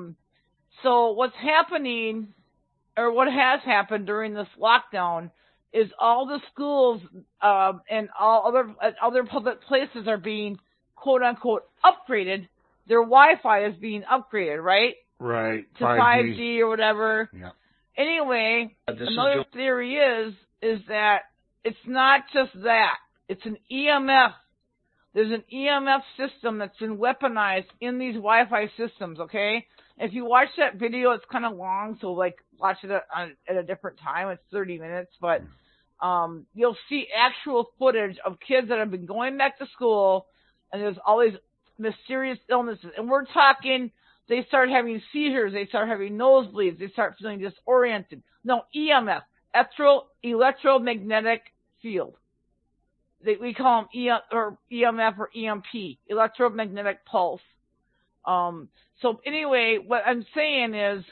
S2: So what's happening, or what has happened during this lockdown, is all the schools and all other public places are being quote unquote upgraded. Their Wi-Fi is being upgraded, right?
S1: Right.
S2: To 5G or whatever.
S1: Yeah.
S2: Anyway, another theory is that it's not just that. It's an EMF. There's an EMF system that's been weaponized in these Wi-Fi systems, okay? If you watch that video, it's kind of long, so like watch it at a different time. It's 30 minutes, but you'll see actual footage of kids that have been going back to school, and there's all these mysterious illnesses. And we're talking, they start having seizures, they start having nosebleeds, they start feeling disoriented. No, EMF, electromagnetic field. We call them EMF or EMP, electromagnetic pulse. So anyway, what I'm saying is,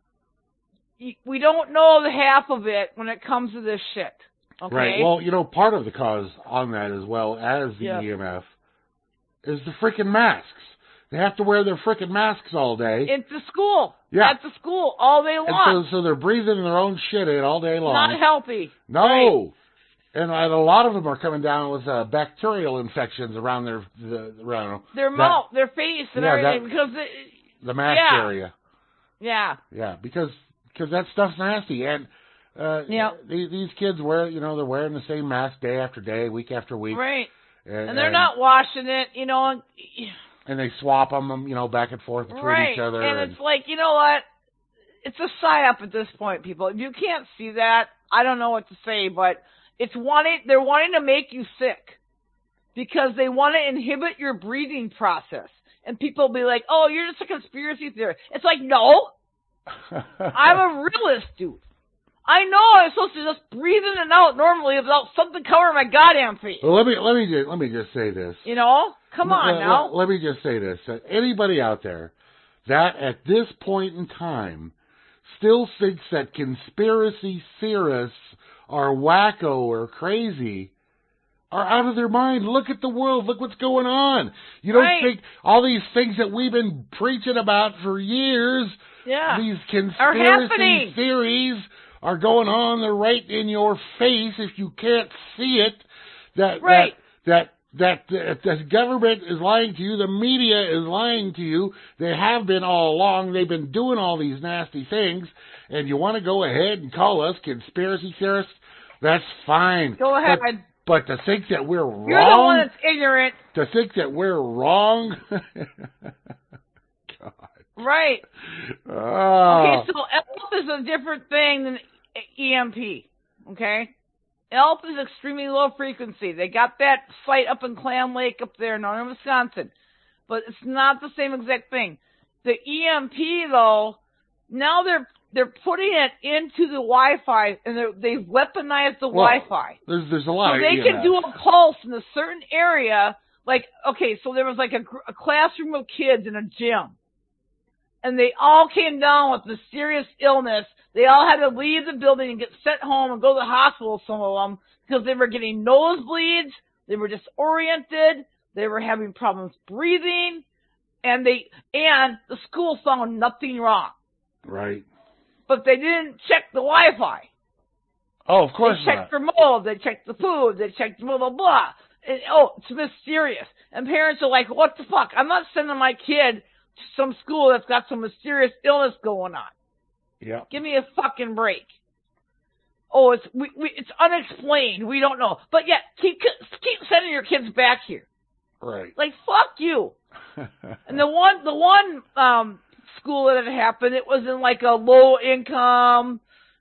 S2: we don't know the half of it when it comes to this shit. Okay?
S1: Right. Well, part of the cause on that as well as the EMF is the freaking masks. They have to wear their freaking masks all day.
S2: It's the school.
S1: Yeah.
S2: At the school all day long.
S1: And so they're breathing their own shit in all day long.
S2: Not healthy.
S1: No. Right. And a lot of them are coming down with bacterial infections around their
S2: mouth, their face, and everything because
S1: the mask area.
S2: Yeah.
S1: Yeah, because that stuff's nasty, and these kids they're wearing the same mask day after day, week after week.
S2: Right. And they're not washing it,
S1: And they swap them, back and forth between each other.
S2: And it's like, you know what? It's a psyop at this point, people. If you can't see that, I don't know what to say, but they're wanting to make you sick because they want to inhibit your breathing process. And people will be like, oh, you're just a conspiracy theorist. It's like, no. I'm a realist, dude. I know I'm supposed to just breathe in and out normally without something covering my goddamn face.
S1: Well, let me just say this.
S2: Come on now.
S1: Let me just say this. Anybody out there that at this point in time still thinks that conspiracy theorists are wacko or crazy are out of their mind. Look at the world. Look what's going on. You don't think all these things that we've been preaching about for years, these conspiracy theories are going on. They're right in your face if you can't see it. That the government is lying to you. The media is lying to you. They have been all along. They've been doing all these nasty things. And you want to go ahead and call us conspiracy theorists? That's fine.
S2: Go ahead.
S1: But to think that we're wrong...
S2: You're the one that's ignorant.
S1: To think that we're wrong... God.
S2: Right. Okay, so ELP is a different thing than EMP. Okay? ELP is extremely low frequency. They got that site up in Clam Lake up there in northern Wisconsin. But it's not the same exact thing. The EMP, though, now they're putting it into the Wi-Fi, and they've weaponized the Wi-Fi.
S1: There's a lot
S2: so they can do a pulse in a certain area. Like, okay, so there was like a classroom of kids in a gym. And they all came down with mysterious illness. They all had to leave the building and get sent home and go to the hospital, some of them, because they were getting nosebleeds, they were disoriented, they were having problems breathing, and the school found nothing wrong.
S1: Right.
S2: But they didn't check the Wi-Fi.
S1: Oh, of course
S2: not. They checked for mold, they checked the food, they checked blah, blah, blah. And, it's mysterious. And parents are like, what the fuck? I'm not sending my kid to some school that's got some mysterious illness going on.
S1: Yeah.
S2: Give me a fucking break. Oh, it's unexplained. We don't know. But yeah, keep sending your kids back here.
S1: Right.
S2: Like, fuck you. And the one school that it happened, it was in like a lower income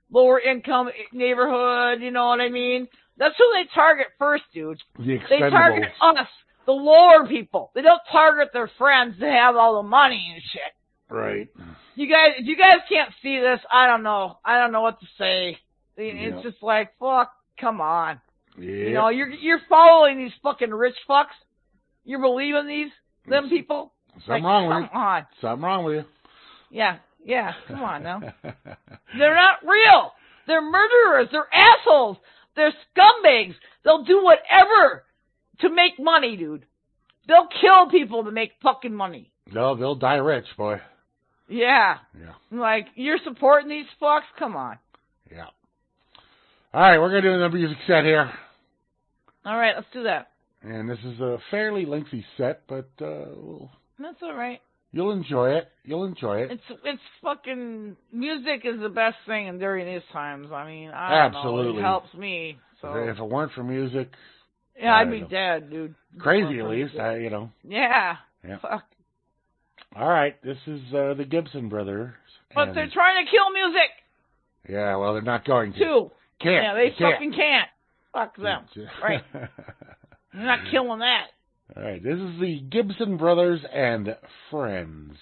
S2: neighborhood, you know what I mean? That's who they target first, dude.
S1: They
S2: target us, the lower people. They don't target their friends that have all the money and shit.
S1: Right.
S2: You guys can't see this, I don't know what to say. It's just like, fuck, come on.
S1: Yeah.
S2: You know, you're following these fucking rich fucks. You're believing them people.
S1: Something wrong with you.
S2: Come on.
S1: Something wrong with you.
S2: Yeah, come on now. They're not real. They're murderers. They're assholes. They're scumbags. They'll do whatever to make money, dude. They'll kill people to make fucking money.
S1: No, they'll die rich, boy.
S2: Yeah.
S1: Yeah.
S2: Like, you're supporting these fucks? Come on.
S1: Yeah. All right, we're going to do another music set here.
S2: All right, let's do that.
S1: And this is a fairly lengthy set, but
S2: that's all right.
S1: You'll enjoy it.
S2: It's fucking music is the best thing during these times. I mean, I don't know. It helps me. So
S1: if it weren't for music,
S2: I'd be dead, dude.
S1: Crazy at least, you know.
S2: Yeah.
S1: Fuck. All right, this is the Gibson Brothers.
S2: But they're trying to kill music.
S1: Yeah, well, they're not going to.
S2: Can't. Yeah, they fucking can't. Fuck them. Right. They're not killing that.
S1: All right, this is the Gibson Brothers and Friends.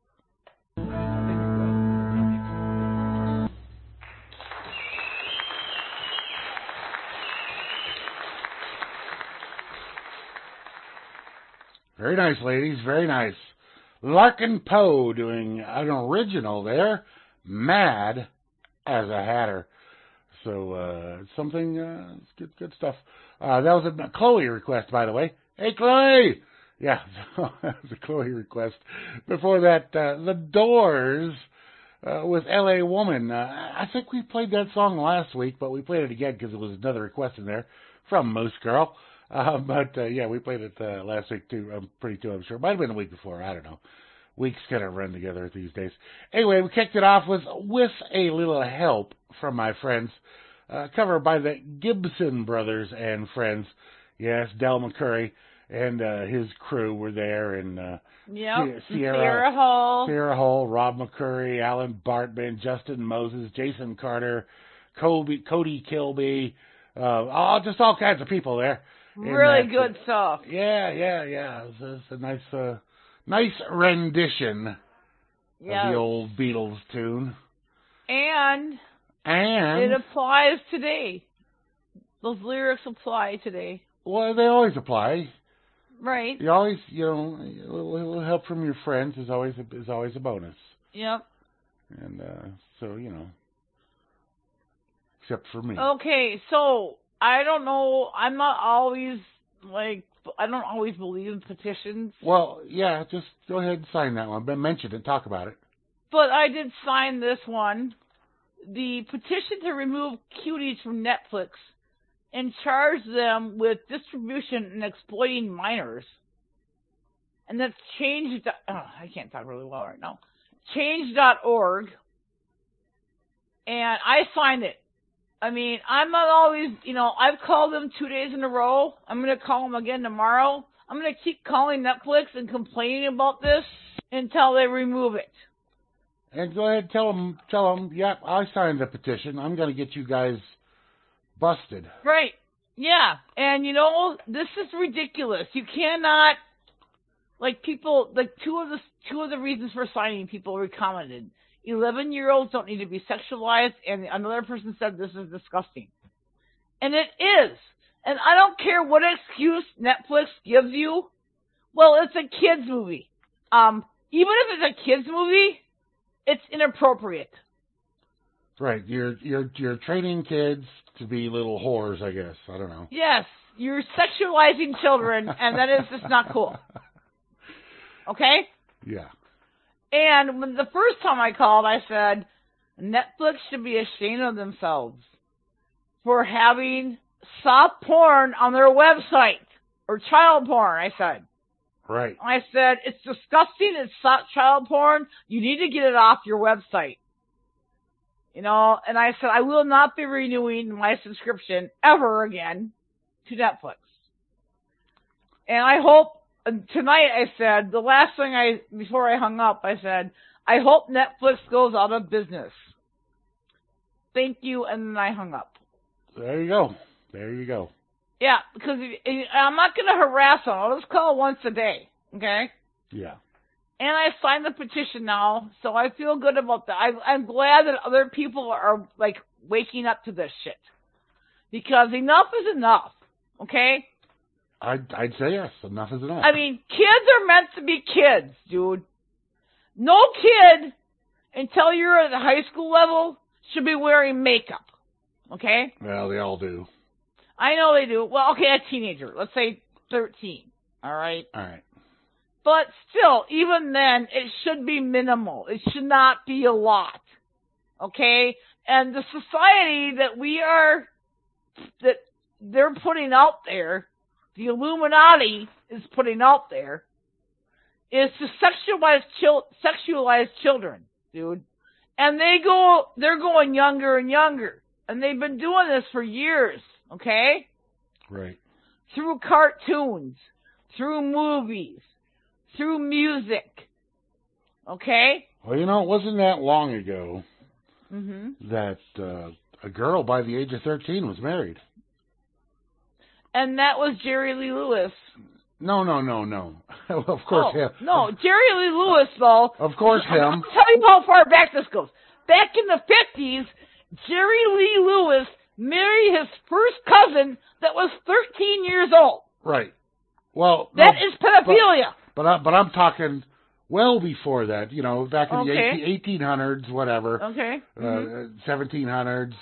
S1: Very nice, ladies, very nice. Larkin Poe doing an original there, Mad as a Hatter. So, something, good stuff. That was a Chloe request, by the way. Hey, Chloe! Yeah, so that was a Chloe request. Before that, The Doors with L.A. Woman. I think we played that song last week, but we played it again because it was another request in there from Moose Girl. Yeah, we played it last week, too. I'm sure. It might have been the week before. I don't know. Weeks kind of run together these days. Anyway, we kicked it off with a Little Help from My Friends, covered by the Gibson Brothers and Friends. Yes, Del McCurry and his crew were there, and Sierra Hull, Rob McCurry, Alan Bartman, Justin Moses, Jason Carter, Cody Kilby, just all kinds of people there.
S2: Really good stuff.
S1: Yeah. It was a nice rendition of the old Beatles tune.
S2: And it applies today. Those lyrics apply today.
S1: Well, they always apply.
S2: Right.
S1: You always, a little help from your friends is always a bonus.
S2: Yep.
S1: And so, except for me.
S2: Okay, so I don't know. I'm not always I don't always believe in petitions.
S1: Well, yeah, just go ahead and sign that one, but mention it, talk about it.
S2: But I did sign this one. the petition to remove Cuties from Netflix and charge them with distribution and exploiting minors. And that's Change. I can't talk really well right now. Change.org. And I signed it. I mean, I'm not always, I've called them 2 days in a row. I'm going to call them again tomorrow. I'm going to keep calling Netflix and complaining about this until they remove it.
S1: And go ahead, tell them, yeah, I signed the petition. I'm going to get you guys busted.
S2: Right. Yeah. And, this is ridiculous. You cannot, two of the reasons for signing, people recommended. 11-year-olds don't need to be sexualized, and another person said this is disgusting. And it is. And I don't care what excuse Netflix gives you. Well, it's a kid's movie. Even if it's a kid's movie, it's inappropriate.
S1: Right. You're training kids to be little whores, I guess. I don't know.
S2: Yes. You're sexualizing children, and that is just not cool. Okay?
S1: Yeah.
S2: And when the first time I called, I said, Netflix should be ashamed of themselves for having soft porn on their website, or child porn, I said.
S1: Right.
S2: I said, it's disgusting, it's soft child porn, you need to get it off your website. And I said, I will not be renewing my subscription ever again to Netflix. And I hope, tonight I said, the last thing before I hung up, I said, I hope Netflix goes out of business. Thank you, and then I hung up.
S1: There you go.
S2: Yeah, because I'm not going to harass them. I'll just call once a day, okay?
S1: Yeah.
S2: And I signed the petition now, so I feel good about that. I'm glad that other people are, waking up to this shit. Because enough is enough, okay?
S1: I'd say yes, enough is enough.
S2: I mean, kids are meant to be kids, dude. No kid, until you're at the high school level, should be wearing makeup, okay?
S1: Well, they all do.
S2: I know they do. Well, okay, a teenager. Let's say 13, all right?
S1: All right.
S2: But still, even then, it should be minimal. It should not be a lot, okay? And the society that they're putting out there, the Illuminati is putting out there, is to sexualize children, dude. And they're going younger and younger. And they've been doing this for years, okay?
S1: Right.
S2: Through cartoons, through movies, through music, okay?
S1: Well, it wasn't that long ago that a girl by the age of 13 was married.
S2: And that was Jerry Lee Lewis.
S1: No. Of course him.
S2: No, Jerry Lee Lewis, though.
S1: Of course him.
S2: I'll tell you how far back this goes. Back in the 50s, Jerry Lee Lewis married his first cousin that was 13 years old.
S1: Right. Well,
S2: that is pedophilia.
S1: But I'm talking well before that. Back in the 1800s, whatever.
S2: Okay.
S1: 1700s.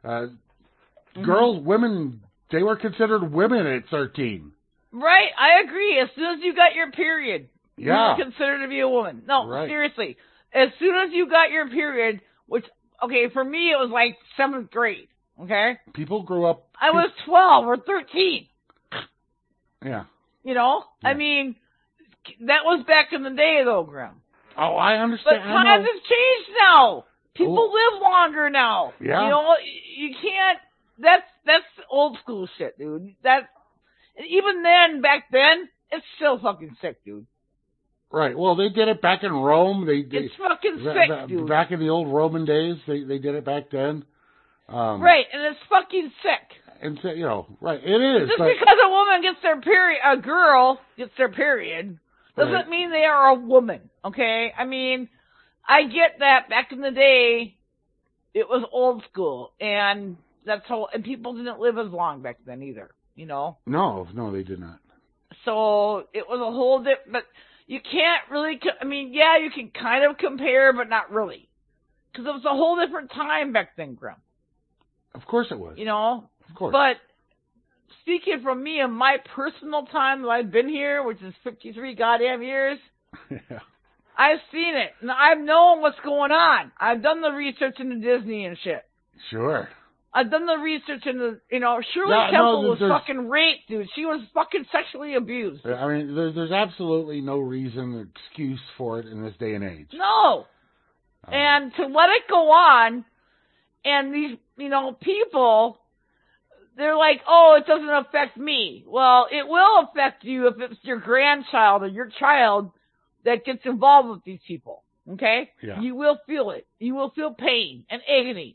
S1: Girls, women, they were considered women at 13.
S2: Right, I agree. As soon as you got your period, you were considered to be a woman. No, seriously. As soon as you got your period, which, for me it was like 7th grade, okay?
S1: People grew up...
S2: I was 12 or 13.
S1: Yeah.
S2: I mean, that was back in the day, though, Grim.
S1: Oh, I understand.
S2: But times have changed now. People live longer now.
S1: Yeah.
S2: You can't... That's old school shit, dude. Even then, back then, it's still fucking sick, dude.
S1: Right. Well, they did it back in Rome.
S2: It's fucking sick, dude.
S1: Back in the old Roman days, they did it back then.
S2: Right, and it's fucking sick.
S1: And so, right, it is.
S2: Just because a woman gets their period, a girl gets their period, doesn't mean they are a woman. Okay, I mean, I get that back in the day, it was old school, and and people didn't live as long back then either. No,
S1: they did not.
S2: So it was a whole different, but you can't really, you can kind of compare, but not really. Because it was a whole different time back then, Grim.
S1: Of course it was. Of course.
S2: But speaking from me and my personal time that I've been here, which is 53 goddamn years, I've seen it. And I've known what's going on. I've done the research into Disney and shit.
S1: Sure.
S2: I've done the research into, Shirley Temple was fucking raped, dude. She was fucking sexually abused.
S1: I mean, there's absolutely no reason or excuse for it in this day and age.
S2: No. And to let it go on, and these, people, they're like, oh, it doesn't affect me. Well, it will affect you if it's your grandchild or your child that gets involved with these people, okay?
S1: Yeah.
S2: You will feel it. You will feel pain and agony.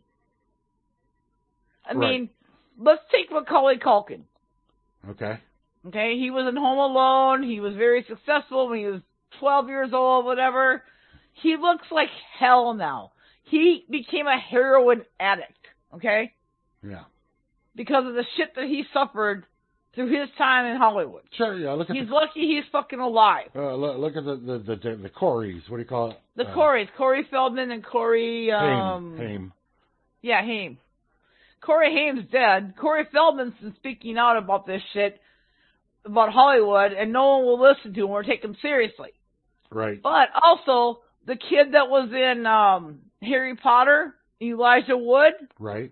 S2: I mean, let's take Macaulay Culkin.
S1: Okay.
S2: Okay, he was in Home Alone. He was very successful when he was 12 years old, whatever. He looks like hell now. He became a heroin addict, okay?
S1: Yeah.
S2: Because of the shit that he suffered through his time in Hollywood.
S1: Sure, yeah.
S2: He's lucky he's fucking alive.
S1: Look at the Coreys. What do you call it?
S2: The Coreys. Corey Feldman and Corey...
S1: Haim.
S2: Yeah, Haim. Corey Haim's dead. Corey Feldman's been speaking out about this shit, about Hollywood, and no one will listen to him or take him seriously.
S1: Right.
S2: But also, the kid that was in Harry Potter, Elijah Wood.
S1: Right.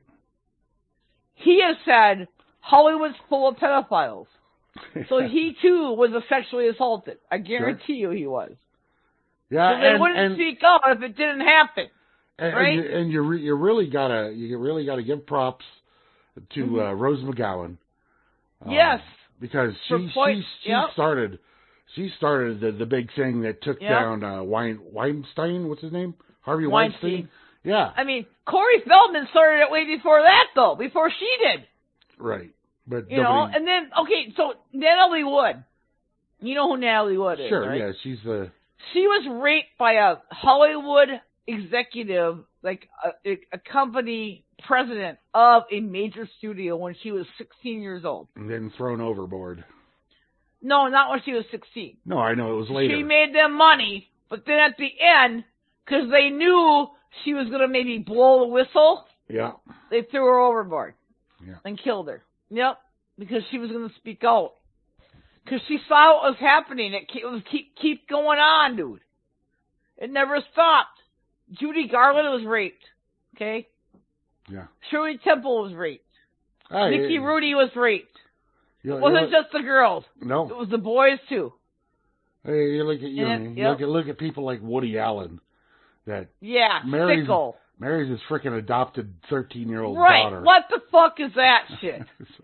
S2: He has said Hollywood's full of pedophiles. So he, too, was sexually assaulted. I guarantee you he was.
S1: Yeah,
S2: so they wouldn't speak out if it didn't happen. Right?
S1: And you really gotta give props to Rose McGowan.
S2: Yes.
S1: Because she started the big thing that took down Weinstein. What's his name? Harvey Weinstein. Yeah.
S2: I mean, Corey Feldman started it way before that, though. Before she did.
S1: Right. But
S2: and then so Natalie Wood. You know who Natalie Wood is,
S1: sure,
S2: right?
S1: Yeah, she's the.
S2: She was raped by a Hollywood executive, like a company president of a major studio when she was 16 years old.
S1: And then thrown overboard.
S2: No, not when she was 16.
S1: No, I know, it was later.
S2: She made them money, but then at the end, because they knew she was going to maybe blow the whistle, they threw her overboard and killed her. Yep, because she was going to speak out. Because she saw what was happening. It was keep going on, dude. It never stopped. Judy Garland was raped. Okay?
S1: Yeah.
S2: Shirley Temple was raped. Mickey Rooney was raped. It wasn't just the girls.
S1: No.
S2: It was the boys, too.
S1: Hey, you look at look at people like Woody Allen. That marries his freaking adopted 13-year-old daughter.
S2: Right. What the fuck is that shit?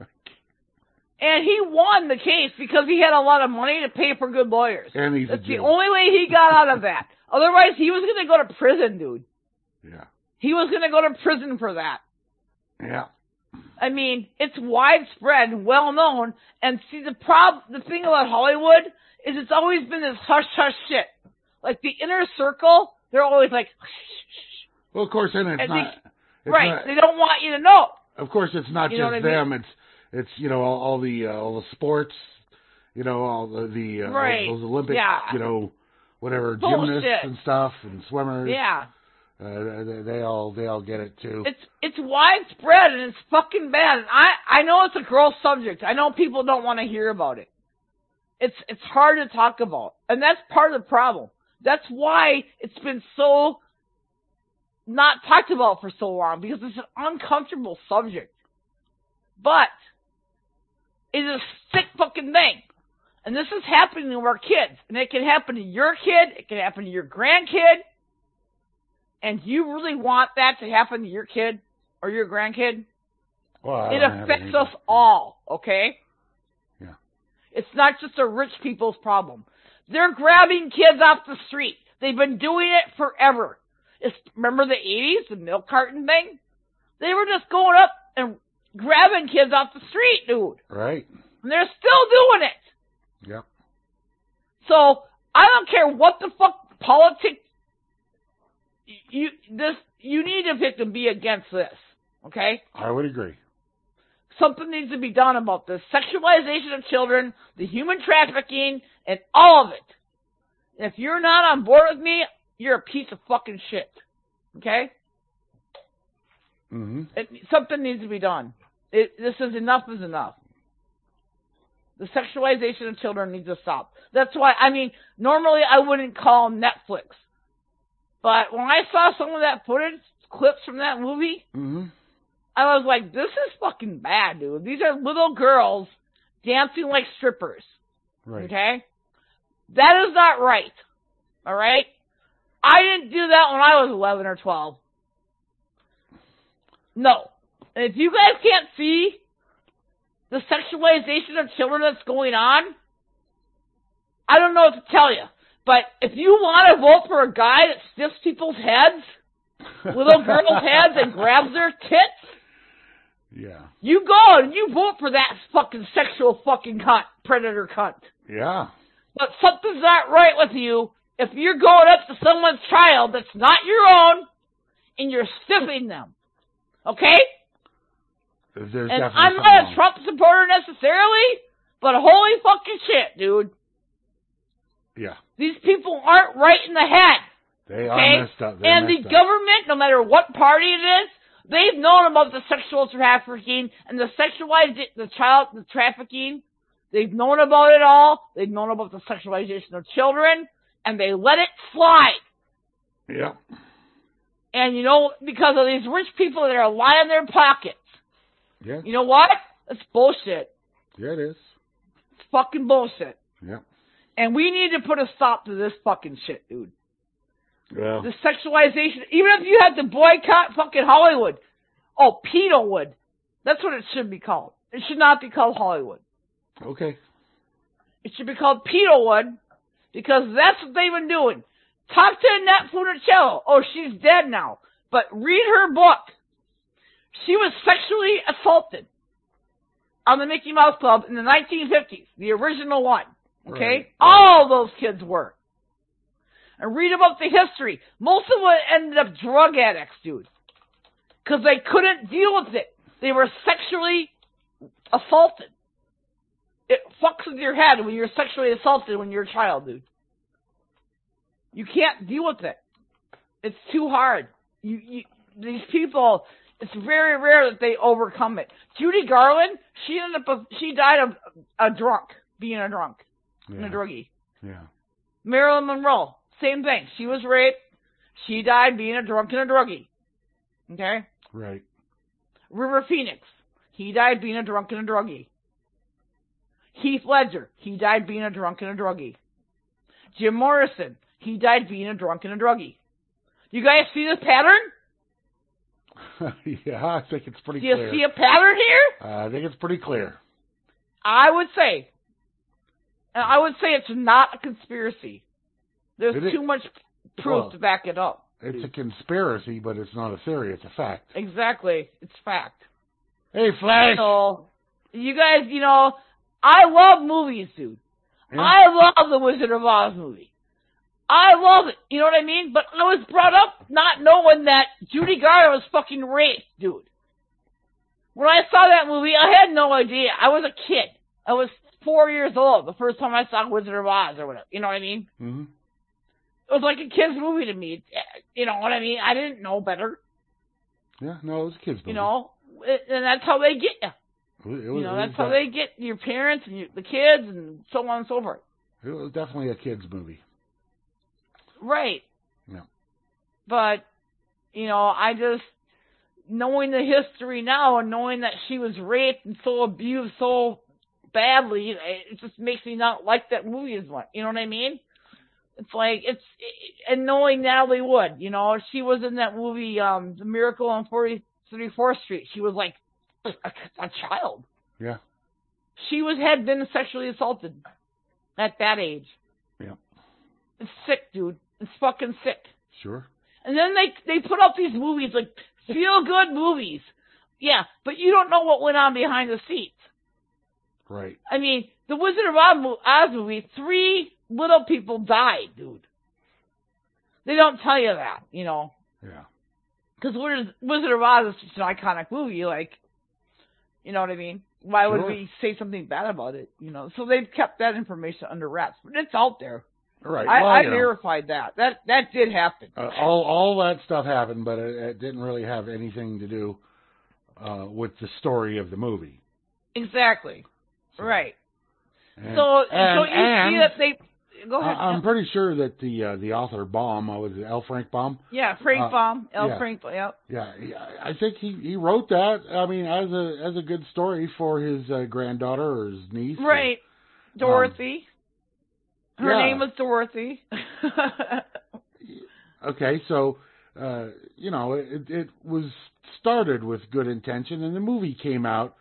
S2: And he won the case because he had a lot of money to pay for good lawyers.
S1: And
S2: That's the only way he got out of that. Otherwise, he was going to go to prison, dude.
S1: Yeah.
S2: He was going to go to prison for that.
S1: Yeah.
S2: I mean, it's widespread, well known. And see, the thing about Hollywood is it's always been this hush-hush shit. Like the inner circle, they're always like,
S1: well, of course, and
S2: they don't want you to know.
S1: Of course, it's not just them. It's all the sports, all the those Olympic, whatever gymnasts and stuff and swimmers.
S2: Yeah.
S1: They all get it too.
S2: It's widespread and it's fucking bad. And I know it's a gross subject. I know people don't want to hear about it. It's hard to talk about, and that's part of the problem. That's why it's been so not talked about for so long, because it's an uncomfortable subject. But it is a sick fucking thing. And this is happening to our kids. And it can happen to your kid. It can happen to your grandkid. And you really want that to happen to your kid or your grandkid?
S1: Well,
S2: it affects us all, okay?
S1: Yeah.
S2: It's not just a rich people's problem. They're grabbing kids off the street. They've been doing it forever. Remember the 80s, the milk carton thing? They were just going up and grabbing kids off the street, dude.
S1: Right.
S2: And they're still doing it.
S1: Yep.
S2: So, I don't care what the fuck politics, you need to pick and be against this, okay?
S1: I would agree.
S2: Something needs to be done about this sexualization of children, the human trafficking, and all of it. And if you're not on board with me, you're a piece of fucking shit. Okay?
S1: Mm-hmm.
S2: Something needs to be done. This is enough is enough. The sexualization of children needs to stop. That's why, I mean, normally I wouldn't call Netflix. But when I saw some of that footage, clips from that movie, I was like, this is fucking bad, dude. These are little girls dancing like strippers.
S1: Right.
S2: Okay? That is not right. All right? I didn't do that when I was 11 or 12. No. And if you guys can't see the sexualization of children that's going on, I don't know what to tell you. But if you want to vote for a guy that stiffs people's heads, little girls' heads, and grabs their tits,
S1: yeah,
S2: you go and you vote for that fucking sexual fucking cunt, predator cunt.
S1: Yeah.
S2: But something's not right with you if you're going up to someone's child that's not your own and you're stiffing them. Okay?
S1: There's
S2: and I'm not a Trump supporter necessarily, but holy fucking shit, dude.
S1: Yeah.
S2: These people aren't right in the head.
S1: They are messed up.
S2: And the government, no matter what party it is, they've known about the sexual trafficking and the child trafficking. They've known about it all. They've known about the sexualization of children, and they let it slide.
S1: Yeah.
S2: And you know, because of these rich people that are lining their pockets.
S1: Yeah.
S2: You know what? It's bullshit.
S1: Yeah, it is.
S2: It's fucking bullshit.
S1: Yeah.
S2: And we need to put a stop to this fucking shit, dude.
S1: Well.
S2: The sexualization. Even if you had to boycott fucking Hollywood. Oh, Pedowood. That's what it should be called. It should not be called Hollywood.
S1: Okay.
S2: It should be called Pedowood because that's what they've been doing. Talk to Annette Funicello. Oh, she's dead now. But read her book. She was sexually assaulted on the Mickey Mouse Club in the 1950s. The original one. Okay?
S1: Right.
S2: All those kids were. And read about the history. Most of them ended up drug addicts, dude. Because they couldn't deal with it. They were sexually assaulted. It fucks with your head when you're sexually assaulted when you're a child, dude. You can't deal with it. It's too hard. These people, it's very rare that they overcome it. Judy Garland, she died of a drunk, being a drunk, and a druggie.
S1: Yeah.
S2: Marilyn Monroe, same thing. She was raped. She died being a drunk and a druggie. Okay?
S1: Right.
S2: River Phoenix, he died being a drunk and a druggie. Heath Ledger, he died being a drunk and a druggie. Jim Morrison, he died being a drunk and a druggie. You guys see this pattern?
S1: Yeah, I think it's pretty
S2: clear.
S1: Do
S2: you see a pattern here?
S1: I think it's pretty clear.
S2: I would say it's not a conspiracy. There's too much proof to back it up.
S1: It's a conspiracy, but it's not a theory. It's a fact.
S2: Exactly. It's fact.
S1: Hey, Flash!
S2: So, you guys, I love movies, dude.
S1: Yeah.
S2: I love the Wizard of Oz movie. I love it. You know what I mean? But I was brought up not knowing that Judy Garland was fucking raped, dude. When I saw that movie, I had no idea. I was a kid. I was 4 years old the first time I saw Wizard of Oz or whatever. You know what I mean?
S1: Mm-hmm.
S2: It was like a kid's movie to me. You know what I mean? I didn't know better.
S1: Yeah, no, it was a kid's movie.
S2: And that's how they get you. That's how they get your parents and the kids and so on and so forth.
S1: It was definitely a kid's movie.
S2: Right.
S1: Yeah.
S2: But, I just, knowing the history now and knowing that she was raped and so abused so badly, it just makes me not like that movie as much. You know what I mean? It's like, and knowing Natalie Wood, she was in that movie, The Miracle on 34th Street. She was like a child.
S1: Yeah.
S2: She had been sexually assaulted at that age.
S1: Yeah.
S2: It's sick, dude. It's fucking sick.
S1: Sure.
S2: And then they put out these movies, like, feel-good movies. Yeah, but you don't know what went on behind the scenes.
S1: Right.
S2: I mean, the Wizard of Oz movie, 3 little people died, dude. They don't tell you that,
S1: Yeah.
S2: Because Wizard of Oz is such an iconic movie, like, you know what I mean? Why would we say something bad about it, So they've kept that information under wraps. But it's out there.
S1: Right.
S2: I verified that. That did happen.
S1: All that stuff happened, but it didn't really have anything to do with the story of the movie.
S2: Exactly. So. Right. So you see that they. Go ahead.
S1: I'm pretty sure that the author Baum, was it L. Frank Baum?
S2: Yeah, Frank Baum. Frank. Yep.
S1: Yeah, I think he wrote that. I mean, as a good story for his granddaughter or his niece.
S2: Right, Dorothy. Her name was Dorothy.
S1: Okay, so it was started with good intention, and the movie came out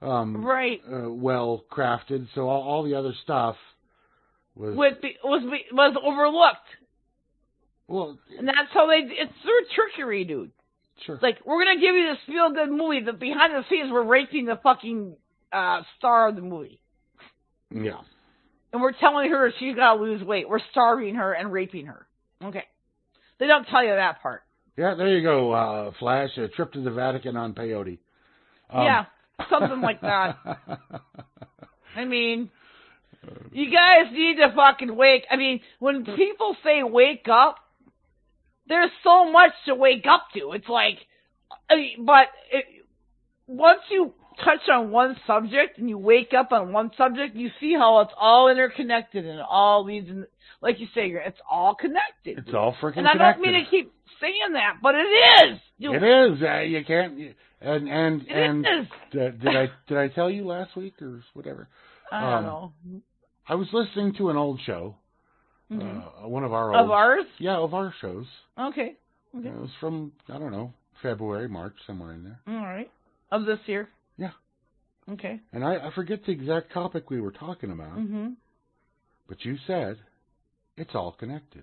S1: well crafted. So all the other stuff was
S2: overlooked.
S1: Well,
S2: and that's how it's their trickery, dude.
S1: Sure.
S2: Like, we're gonna give you this feel good movie, but behind the scenes we're raping the fucking star of the movie.
S1: Yeah.
S2: And we're telling her she's gotta lose weight. We're starving her and raping her. Okay. They don't tell you that part.
S1: Yeah, there you go, Flash. A trip to the Vatican on peyote.
S2: Yeah, something like that. I mean, you guys need to fucking wake. I mean, when people say wake up, there's so much to wake up to. It's like, once you touch on one subject and you wake up on one subject, you see how it's all interconnected and all these, like you say, it's all connected.
S1: It's all freaking connected.
S2: And I don't mean to keep saying that, but it is.
S1: It is. You can't. And did I tell you last week or whatever?
S2: I don't know.
S1: I was listening to an old show. One of our
S2: of ours?
S1: Yeah, of our shows.
S2: Okay.
S1: It was from, I don't know, February, March, somewhere in there.
S2: All right. Of this year?
S1: Yeah.
S2: Okay.
S1: And I forget the exact topic we were talking about. But you said it's all connected.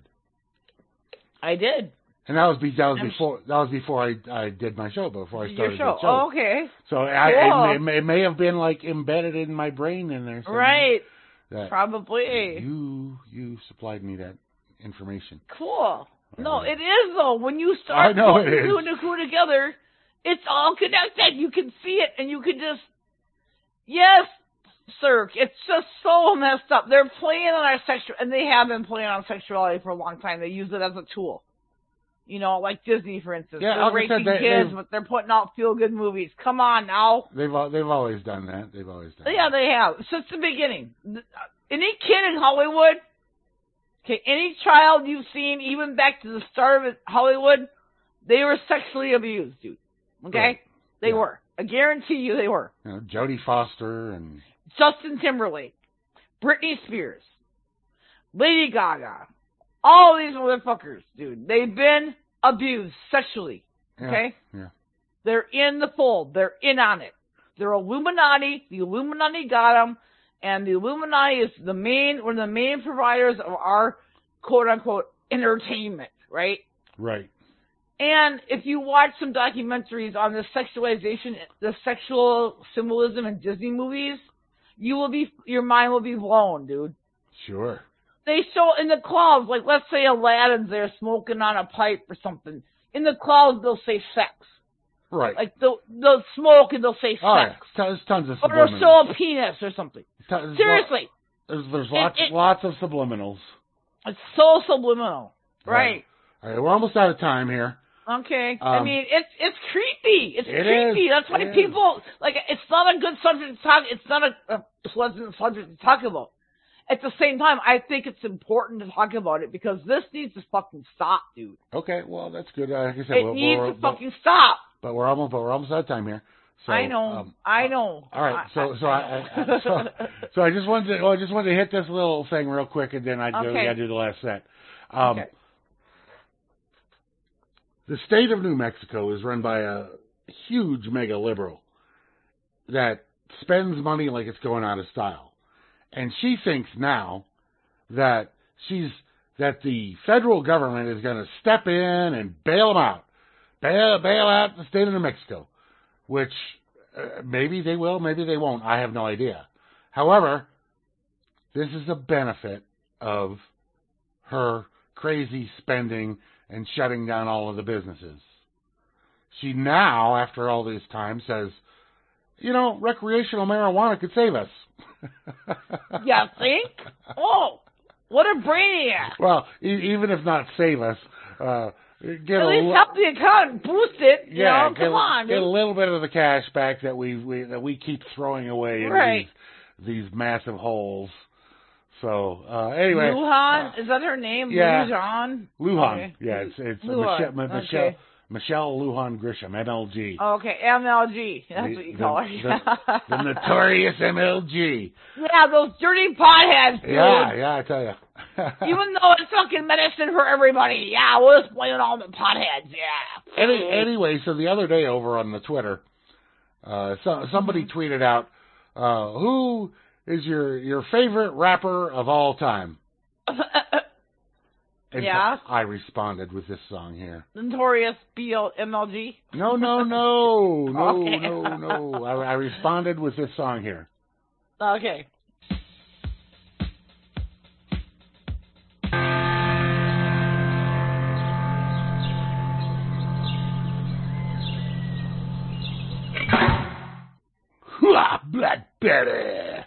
S2: I did.
S1: And that was before I did my show, before I started the show.
S2: Oh, okay.
S1: So it may have been like embedded in my brain in there.
S2: Right. Probably.
S1: You supplied me that information.
S2: Cool. No, it is though. When you start putting two and two together, it's all connected. You can see it, and you can just, yes, sir. It's just so messed up. They're playing on our and they have been playing on sexuality for a long time. They use it as a tool. You know, like Disney, for instance.
S1: Yeah,
S2: they're raping kids, but they're putting out feel-good movies. Come on now.
S1: They've always done that.
S2: Yeah, they have. Since the beginning. Any kid in Hollywood, any child you've seen, even back to the start of Hollywood, they were sexually abused, dude. Okay? Right. They were. I guarantee you they were.
S1: You know, Jodie Foster and
S2: Justin Timberlake, Britney Spears, Lady Gaga. All these motherfuckers, dude, they've been abused sexually, okay?
S1: Yeah.
S2: They're in the fold. They're in on it. They're Illuminati. The Illuminati got them, and the Illuminati is one of the main providers of our quote-unquote entertainment, right?
S1: Right.
S2: And if you watch some documentaries on the sexualization, the sexual symbolism in Disney movies, your mind will be blown, dude.
S1: Sure.
S2: They show in the clouds, like let's say Aladdin's there smoking on a pipe or something. In the clouds, they'll say sex.
S1: Right.
S2: Like they'll smoke and they'll say sex.
S1: Yeah. There's tons of subliminals.
S2: Or they'll show a penis or something. Seriously.
S1: There's lots of subliminals.
S2: It's so subliminal. Right.
S1: All right, we're almost out of time here.
S2: Okay. I mean, it's creepy. It's creepy. That's why people, like, it's not a good subject to talk. It's not a pleasant subject to talk about. At the same time, I think it's important to talk about it because this needs to fucking stop, dude.
S1: Okay, well, that's good. Like I said,
S2: it needs to fucking stop.
S1: But we're almost out of time here. So,
S2: I know. I know.
S1: All right. So I just wanted to hit this little thing real quick, and then I gotta do the last set. Okay. The state of New Mexico is run by a huge mega liberal that spends money like it's going out of style. And she thinks now that the federal government is going to step in and bail them out, bail out the state of New Mexico, which maybe they will, maybe they won't. I have no idea. However, this is a benefit of her crazy spending and shutting down all of the businesses. She now, after all this time, says, recreational marijuana could save us.
S2: You think? Oh, what a brainiac.
S1: Well, even if not save us, at
S2: least help the economy, boost it. Come on.
S1: Get a little bit of the cash back that we keep throwing away in these massive holes. So anyway,
S2: Lujan, is that her name?
S1: Yeah,
S2: Lujan.
S1: Okay. Yeah, it's
S2: Lujan.
S1: Michelle Lujan Grisham, MLG.
S2: Okay, MLG. That's what you call her.
S1: The notorious MLG.
S2: Yeah, those dirty potheads, dude.
S1: Yeah, I tell you.
S2: Even though it's fucking medicine for everybody. Yeah, we'll just blame it on the potheads. Yeah.
S1: Anyway, so the other day over on the Twitter, somebody tweeted out, who is your favorite rapper of all time? And
S2: yeah.
S1: I responded with this song here.
S2: Notorious MLG?
S1: No.
S2: Okay.
S1: No. I responded with this song here.
S2: Okay.
S1: Black Betty.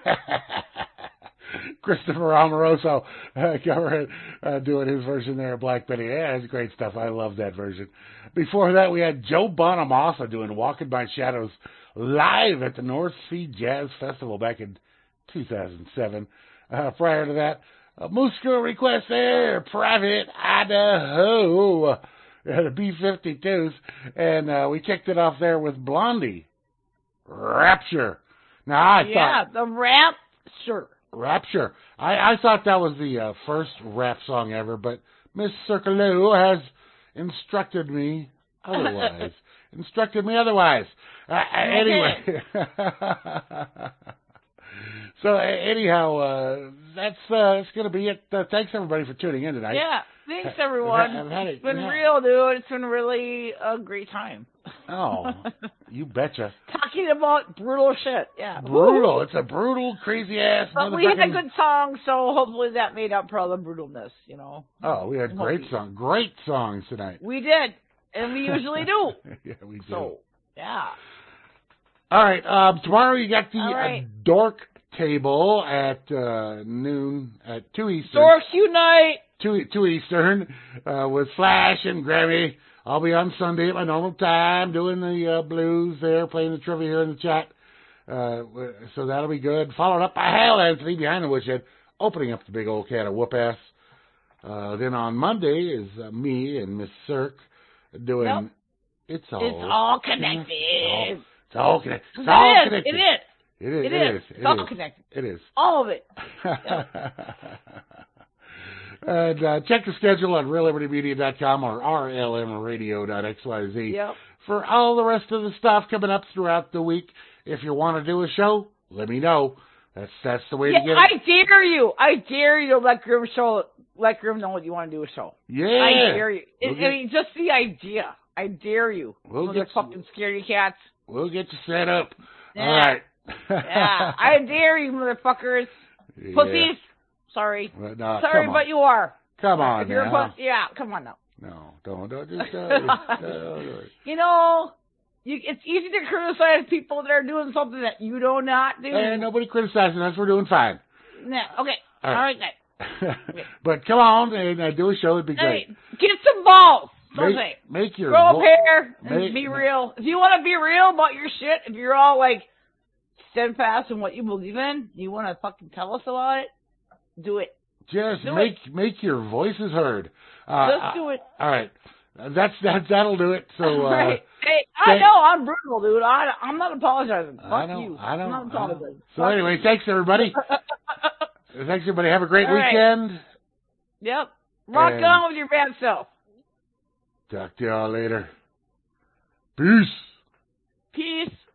S1: Christopher Amoroso doing his version there of Black Betty. Yeah, it's great stuff. I love that version. Before that, we had Joe Bonamassa doing Walking by Shadows live at the North Sea Jazz Festival back in 2007. Prior to that, Moose Girl Request there, Private Idaho, the B-52s. And we kicked it off there with Blondie, Rapture. Now, I thought...
S2: the Rapture.
S1: Rapture. I thought that was the first rap song ever, but Miss Circulou has instructed me otherwise. Anyway. So anyhow, that's going to be it. Thanks everybody for tuning in tonight.
S2: Yeah, thanks everyone. It's been real, dude. It's been really a great time.
S1: Oh, you betcha.
S2: Talking about brutal shit. Yeah.
S1: Brutal.
S2: Woo.
S1: It's a brutal, crazy ass motherfucking...
S2: But we had a good song, so hopefully that made up for all the brutalness, you know.
S1: Oh, we had great songs tonight.
S2: We did, and we usually do.
S1: Yeah, we do.
S2: So, yeah.
S1: All right, tomorrow you got the Dork Table at noon, at 2 Eastern.
S2: Dorks Unite!
S1: 2 Eastern, with Flash and Grammy. I'll be on Sunday at my normal time doing the blues there, playing the trivia here in the chat. So that'll be good. Followed up by Hal Anthony behind the woodshed, opening up the big old can of whoop ass. Then on Monday is me and Miss Cirque doing It's All Connected. It's all connected. It's all connected. It is.
S2: It's all connected.
S1: It is.
S2: All of it.
S1: And check the schedule on reallibertymedia.com or rlmradio.xyz for all the rest of the stuff coming up throughout the week. If you want to do a show, let me know. That's the way to get it.
S2: I dare you to let Grim know what you want to do a show.
S1: Yeah.
S2: I dare you. I mean, just the idea. I dare you.
S1: We'll get
S2: fucking scaredy cats.
S1: We'll get you set up.
S2: Yeah.
S1: All right.
S2: Yeah. I dare you, motherfuckers.
S1: Yeah.
S2: Pussies. Sorry.
S1: No,
S2: sorry, but you are.
S1: Come on now.
S2: Yeah, come on now.
S1: No, don't just...
S2: You know, it's easy to criticize people that are doing something that you do not do.
S1: Hey, nobody criticizing us. We're doing fine.
S2: No, okay. All right, then.
S1: Okay. But come on and do a show. It'd be great.
S2: Get some balls.
S1: Make your
S2: grow up hair and be real. If you want to be real about your shit, if you're all like steadfast in what you believe in, you want to fucking tell us about it, do it.
S1: Just make your voices heard.
S2: Just do it.
S1: All right. That'll do it. So
S2: right. Hey, I know I'm brutal, dude. I'm not apologizing. Fuck you.
S1: I'm
S2: not apologizing.
S1: So anyway, thanks everybody. Thanks everybody. Have a great weekend.
S2: Yep. Rock on with your bad self.
S1: Talk to y'all later. Peace.
S2: Peace.